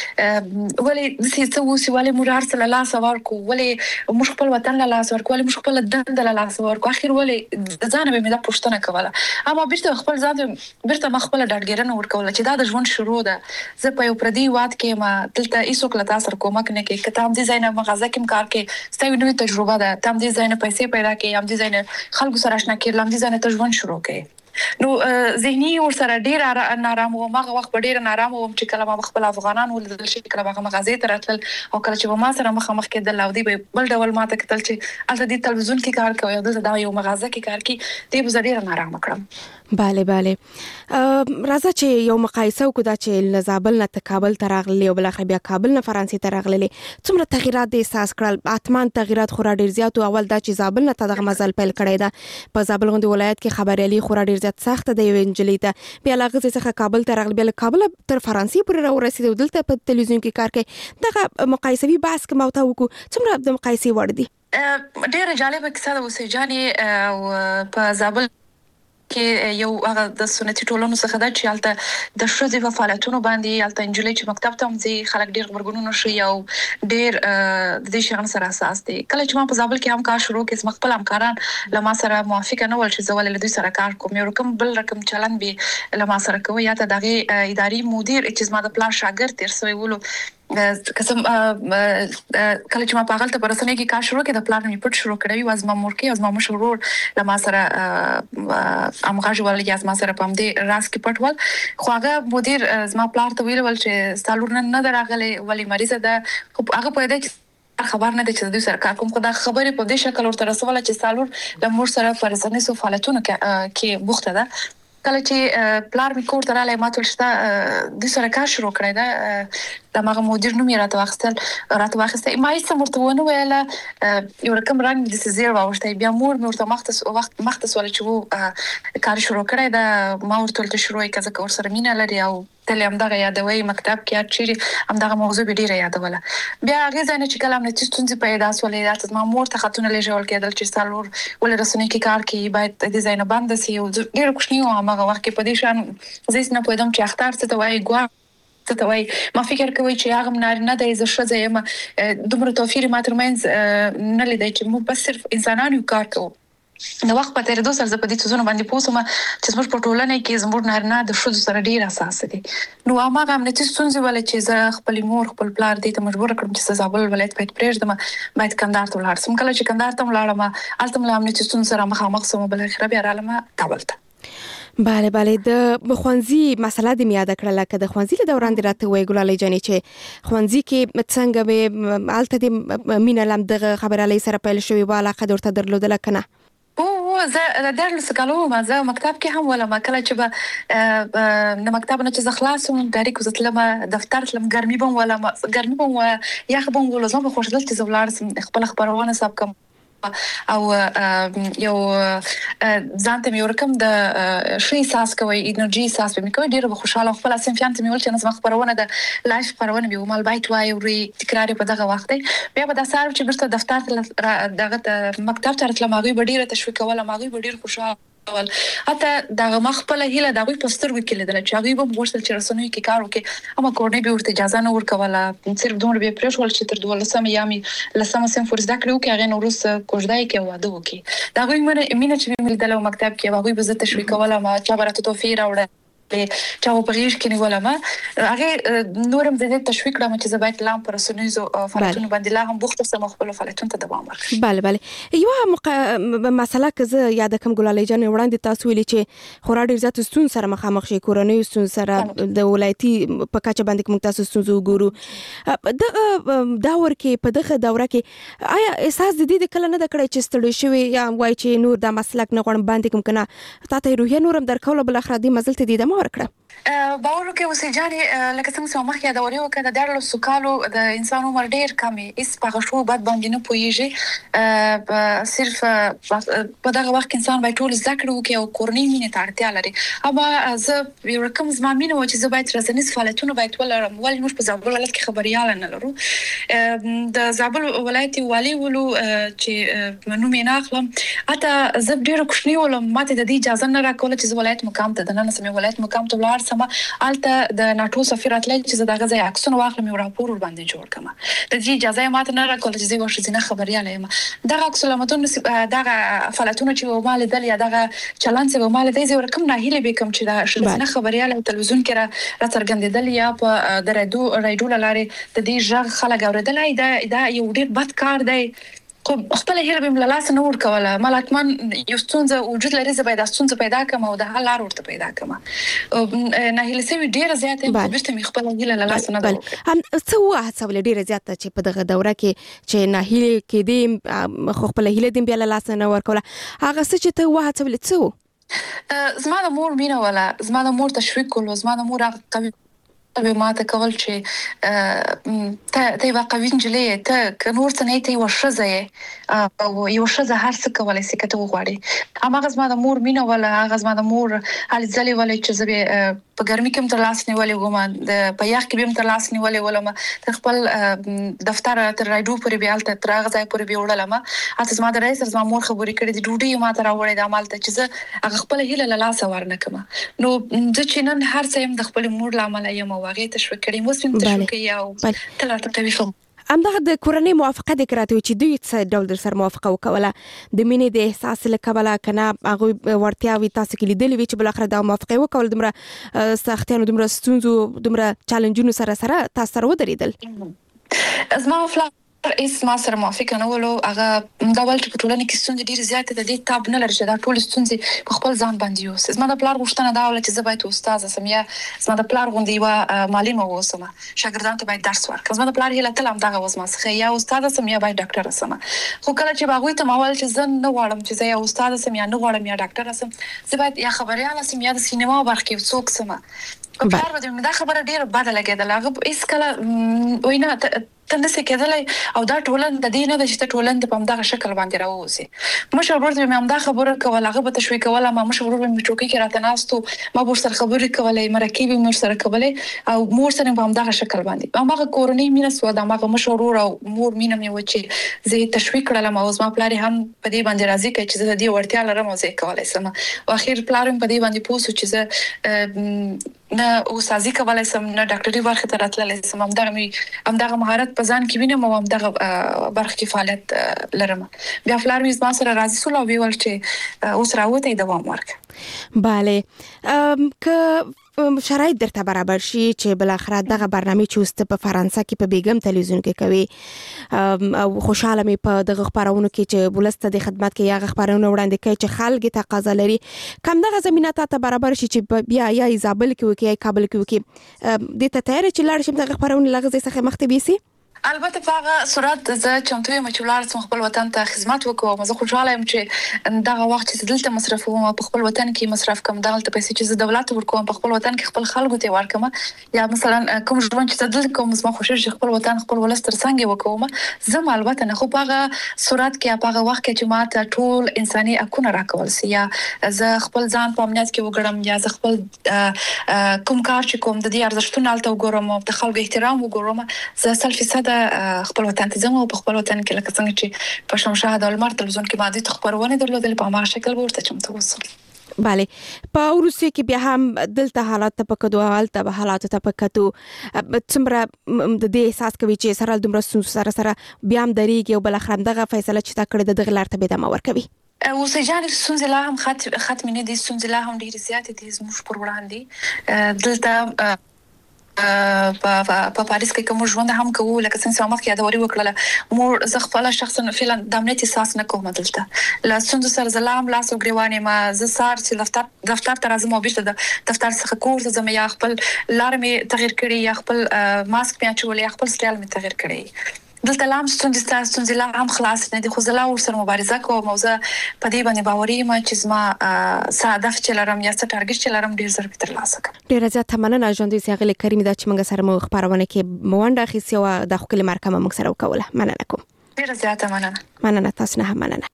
چې ولې د څه وسی ولې مرار سره لا سوار کو ولې مش خپل وطن لا سوار کو مش خپل دند له لاس ورکو اخر ولې ځان به مې دا پښتنه کوله اما بیرته خپل ځان بیرته مخبل ډاډګرنه ورکول چې دا د ژوند شروع ده زه په یو پردي واد کې ما دلته ایسو کله تاسو کومک نه کې کتاب ډیزاین مغازه کې کار کې ستاسو نوې تجربه ده تام ډیزاین پیسې پیدا کې ام ډیزاین خلکو سره آشنا کړل ام ډیزاین ته ژوند شروع کړي نو ذهني ور سره ډیر نارام و ماغه وخت ډیر نارام وم چې کله ما خپل افغانان ولدل شي کله ما مغازې ته راتل او کله چې ما سره مخ کې د لاودي بل ډول ما ته کتل چې الته د تلویزیون کې کار کوي او د یو مغازه کې کار کوي دې به ډیر نارام کړم bale راځه چې یو مقایسه وکړو دا چې لزابل نه کابل ته راغلي او بل اخر بیا کابل نه فرانسې ته راغلي څومره تغیرات د احساس کړل اتمان تغیرات خورا ډیر زیات او اول دا چې زابل نه دغه مزل پیل کړی دا په زابل غونډه ولایت کې خبريالي خورا ډیر زیات سخت دی انجلی ته بیا لاغه څخه کابل ته راغلی بیا کابل تر فرانسې پورې ورسېد دلته په تلویزیون کې کار کوي دغه مقایسوي بحث کوم او تا وکړو څومره د مقایسې وړ دي ډیر جالب کیسه ده وسېجاني او په زابل کې یو هغه د سنتي ټولنو څخه د چالتہ د شوزي په فعالیتونو باندې الته انجلې چې مکتب ته مزي خلک ډیر خبرګونونه شي او ډیر د دې شغل سره اساس دي کله چې ما په زابل کې هم کار شروع کړم خپل همکاران لما سره موافق نه ول چې زول له دوی سره کار کوم یو رقم بل رقم چلن به لما سره کوي یا ته دغه اداري مدیر چې ما د پلان شاګرد تر سوی ولو قسم کله چې ما په غلطه پرسنۍ کې کار شروع کړ د پلان می پټ شروع کړی واز ما مورکی از ما مشهور لما سره امغاج ول یا ما سره پم دي راس کې پټ ول خو هغه مدیر زما پلان ته ویل چې ستالور نه دراغله ولی مریضه ده هغه په دې خبر نه ده چې دوی سره کار کوم خو دا خبرې په دې شکل ورته رسوله چې ستالور د مور سره فرزنې سو فعالیتونه کې بوخته ده کله چې پلار می کور ته راځي ما ټول شته د سره کار شروع کړی دا د مغه مدیر نوم یې راته واخسته ما هیڅ مرتونه ویله یو رقم رنګ د سزیر واوښته بیا مور ورته مختص ول چې کار شروع کړی دا ما ورته ته شروع کړه کور سره مینه لري او تل هم دغه یادوي مکتب کې چیرې هم دغه موضوع به ډیره یادوله بیا هغه ځنه چې کلام نه تستونځي پیدا سولې راته ما مور ته خاتون لېجول کېدل چې سالور ول رسنۍ کې کار کوي باید ډیزاین باندې سي او ډیر کوشنی او هغه وخت کې په دې شان زه نه پوهیدم چې اختر څه ته وایي ګوا څه ته وایي ما فکر کوي چې هغه نه د عزت شزه یم دومره توفیر ما ترمنځ نه لیدای چې مو بس صرف انسانانو کار کوو نو وخت په تیر دوه سره په دې څه باندې پوسوم چې زموږ په ټولنه کې زموږ نارینه د شذ سره ډیر اساس دي نو هغه هم نتیجه ستونزې ولې چې زه خپل مور خپل پلار دې ته مجبور کړم چې زابل ولایت باید پرېږدم باید کندهار ته ولاړ سم کله چې کندهار ته ولاړم الته مله هم نتیجه ستونزې سره مخامخ سم بل اخر بیا رالم کابل ته bale د خوانزي مسله د میاده کړل کده خوانزي له دوران راته وای ګلالي جاني چې خوانزي کې څنګه به الته د مینه لم دغه خبرالي سره پیل شوی والا قدر ته درلودل کنه زه د درس کالو ما زه مکتب کې هم ولا ما کله چې به د مکتب نه چې خلاصوم ډایرک وزتلم دفتر تلم ګرمي بم ولا ګرمي بم یا خبم ولزم به خوشدل چې زولار خپل خبرونه سب کوم او یو ځان ته یو رقم د شي احساس کوي انرژي احساس به کوي ډیر خوشاله خپل سیمفیان ته مول چې نن خبرونه د لایف خبرونه به مال بایت وای او تکرار په دغه وخت بیا به د سار چې برته دفتر دغه مکتب ته راتلم هغه ډیره تشویق کوله هغه ډیر خوشاله ول اته دا مخبل هله دا وي پستر وکیل د چاغي به ورسل چې رسنوي کې کار وکي اما کورنۍ به ورته اجازه نه ورکوله صرف دومره به پرېښول چې تر 12 یامي لسمه سم فرض دا کړو کې هغه نورس کوژدای کې واده وکي دا وي مینه چې مل د مکتب کې هغه به زه تشویق کوله ما چا برته توفیق راوړه چا په غیږ کې نیول ما هغه نورم د تشویق کړم چې زبایت لام پر سنویزو فعالیتونو باندې لا هم بوخته سم خپل فعالیتونو ته دوام ورکړي بله یو مسله که زه یاد کوم ګلالۍ جان وړاندې تاسو ویلي چې خورا ډیر زیات ستون سره مخامخ شي کورنۍ ستون سره د ولایتي په کچه باندې کوم تاسو ستونزو ګورو دا ورکه په دغه دوره کې آیا احساس د دې کله نه د کړی چې ستړي شوی یا وای چې نور د مسلک نه غوړم باندې کوم کنه تاسو روحي نورم درکول بل اخر دې مزل ته دې د ورکړه باور کې وسجاني لکه څنګه چې مخکې دا وریو کړه د ډېر سکالو د انسان عمر ډېر کمی اس په شو بعد باندې نه پويږي صرف په دغه وخت انسان به ټول ذکر وکي او کورنۍ مینه ته اړتیا لري اما زه یو رقم زمامینه و چې زه باید رسنیز فعالیتونه باید ولرم ولې موږ په زابل ولایت کې خبريال نه لرو د زابل ولایت والی ولو چې منو مې نه اخلم اته زه ډېر کوښنی ولم ماته د دې اجازه نه راکول چې ولایت مقام ته د نن سمې ولایت مقام ته ولار سم الته د ناتو سفیرات لای چې دغه ځای عکسونه واخلم او راپور ور باندې جوړ کړم د دې اجازه ماته نه راکول چې زه ورشي نه خبرياله یم دغه عکسلمتون دغه فعالیتونه چې مال دل یا دغه چلن چې مال دی زه ورکم نه هیله به کوم چې دا شل نه خبرياله تلویزیون کې را څرګندېدل یا په د رادیو لارې د دې ژغ خلک اوریدل دا یو ډیر بد کار دی خپل هیله به ملالاس نه ور کوله ملاتمن یو ستونزه وجود لري زه باید ستونزه پیدا کوم او د حل لار ورته پیدا کوم نه هیله سوي ډیره زیاته په بیرته می خپل هیله لالاس نه درو هم څه واه څول ډیره زیاته چې په دغه دوره کې چې نه هیله کې دې خپل هیله دې بیا لالاس نه ور کوله هغه څه چې ته واه څول څه زما د مور مینه ولا زما د مور تشویق کول زما د مور هغه به ما ته کول چې ته واقعي انجلې ته نور څه نه ته وشزه او یو شزه هر څه کولای شي کته وغواړي اما غزما د مور مینه ولا غزما د مور حال ځلې ولې چې زه په ګرمي کې تر لاس نیولې وم د په یخ کې به تر لاس نیولې ولم ته خپل دفتر تر رادیو پورې به الته تر غځای پورې به وړلم اته زما د رئیس زما مور خبرې کړې د ډوډۍ ما ته راوړې د عمل ته چې زه هغه خپل هیله لاس ورنه کما نو د چینن هر څه هم د خپل مور لامل یم واغې تشویق کړي مو سم تشویق یا تلاتو ته همدغه د کورنۍ موافقه د کراته چې دوی څه ډول در سره موافقه وکوله د مینې د احساس لکوله کنه هغه ورتیاوي تاسو کې لیدلې وی چې بل اخر د موافقه وکول دمره سختیانو دمره ستونزو دمره چالنجونو سره تاسو سره ودرېدل زما اس ما سره موافقه نه ولو هغه دا ول چې په ټولنه کې ستونزې ډېر زیات د دې تاب نه لري چې دا ټول ستونزې په خپل ځان باندې یو زما د پلار غوښتنه دا ول چې زه باید استاد سم یا زما د پلار غوندي و معلم اوسم شاګردانو ته باید درس ورکړم زما د پلار هیله تل هم دا وسمه څخه یا استاد سم یا باید ډاکټر سم خو کله چې باغوي ته ماول چې زه نه غواړم چې زه یا استاد سم یا نه غواړم یا ډاکټر سم زه باید یا خبرياله سم یا د سینما برخه څوک سم په پلار باندې دا خبره ډیره بده لګیدله هغه هیڅ کله وینا تندسه کېدلای او دا ټولن د دې نه د چې ټولن په همدغه شکل باندې راوځي مشر ورته مې همدا خبره کوله هغه به تشویق کوله ما مشر ورته مې ټوکی کې راته ناستو ما ور سره خبرې کولې مرکب مې سره کولې او مور سره په همدغه شکل باندې هغه کورنۍ مینه سو دا هغه مشر ورته او مور مینه مې وچی زه تشویق کړم او زما پلار هم په دې باندې راضي کړ چې زه دې ورتیا لرم او زه کولای سم او اخر پلار په دې باندې پوسو چې زه نه او سازي کولای سم نه ډاکټري برخه ته راتللی سم همدغه مهارت په ځان کې وینم او همدغه برخه کې فعالیت لرم بیا فلار مې ما سره راضي سول او ویل چې اوس راوته دوام ورک bale که شرایط درته برابر شي چې بل اخر دغه برنامه چې اوس په فرانسه کې په بیګم تلویزیون کې کوي او خوشاله مې په دغه خبرونو کې چې ولسته د خدمت کې یا خبرونه وړاندې کوي چې خلک تقاضا لري کم دغه زمينه ته برابر شي چې بیا یا ایزابل کې وکي یا کابل کې وکي د ته تیار چې لاړ شم دغه خبرونه لغزي څخه مخته بيسي البته په هغه صورت زه چمتو یم چې ولر سم خپل وطن ته خدمت وکړم. زه خوشاله یم چې دغه وخت چې دلته مصرفوم په خپل وطن کې مصرف کوم دغه پیسې چې دولت ورکوم په خپل وطن کې خپل خلکو ته ورکوم یا مثلا کوم ژوند چې دلته کوم زما خوشاله چې خپل وطن خپل ولست تر څنګ وکوم. زه البته نه خو په هغه صورت کې په هغه وخت کې چې ماته ټول انساني حقوق راکول سي یا زه خپل ځان په امنیت کې وګړم یا زه خپل کوم کار چې کوم د دې ارزښتونو الته وګورم او د خلکو احترام وګورم. زه 100% خپل وطن ته ځم او په خپل وطن کې لکه څنګه چې په شمشاد او لمر تلویزیون کې باندې خبرونه درلودل په هغه شکل ورته چمتو وسم. بله په روسیه کې بیا هم دلته حالات ته پکدو حالت به حالات ته پکتو څومره د دې احساس کوي چې سره دومره سره بیا هم درېږي او بل اخرم دغه فیصله چې تا کړې د دغه لار ته به د مور کوي. اوسېجان سونځ لا هم ختم نه دي سونځ لا هم ډیر زیات دي زموږ پر وړاندې دلته په پاریس کې کوم ژوند هم کوو لکه څنګه مخکې یادوري وکړه مور زه خپل شخصا فعلا د امنیت احساس نه کوم دلته لا سند سر زلام لاس او غریوانه ما ز سار چې دفتر ته راځم او بیرته د دفتر څخه کور ته زم یا خپل لارمه تغیر کړی یا خپل ماسک مې اچول یا خپل سټایل مې تغیر کړی. دلته لام ستونزې لا هم خلاص نه دي خو زه لا ورسره مبارزه کوم او زه په دې باندې باوري یم چې زما هدف چې لرم یا څه ټارګټ چې لرم ډیر زر به ترلاسه کړم. ډیر زیات مننه ژوندۍ سیاغله کریمه دا چې موږ سره مو خبرونه کې موانده خيسي او د خپل مرکه موږ سره وکوله. مننه کوم. ډیر زیات مننه تاسو نه مننه.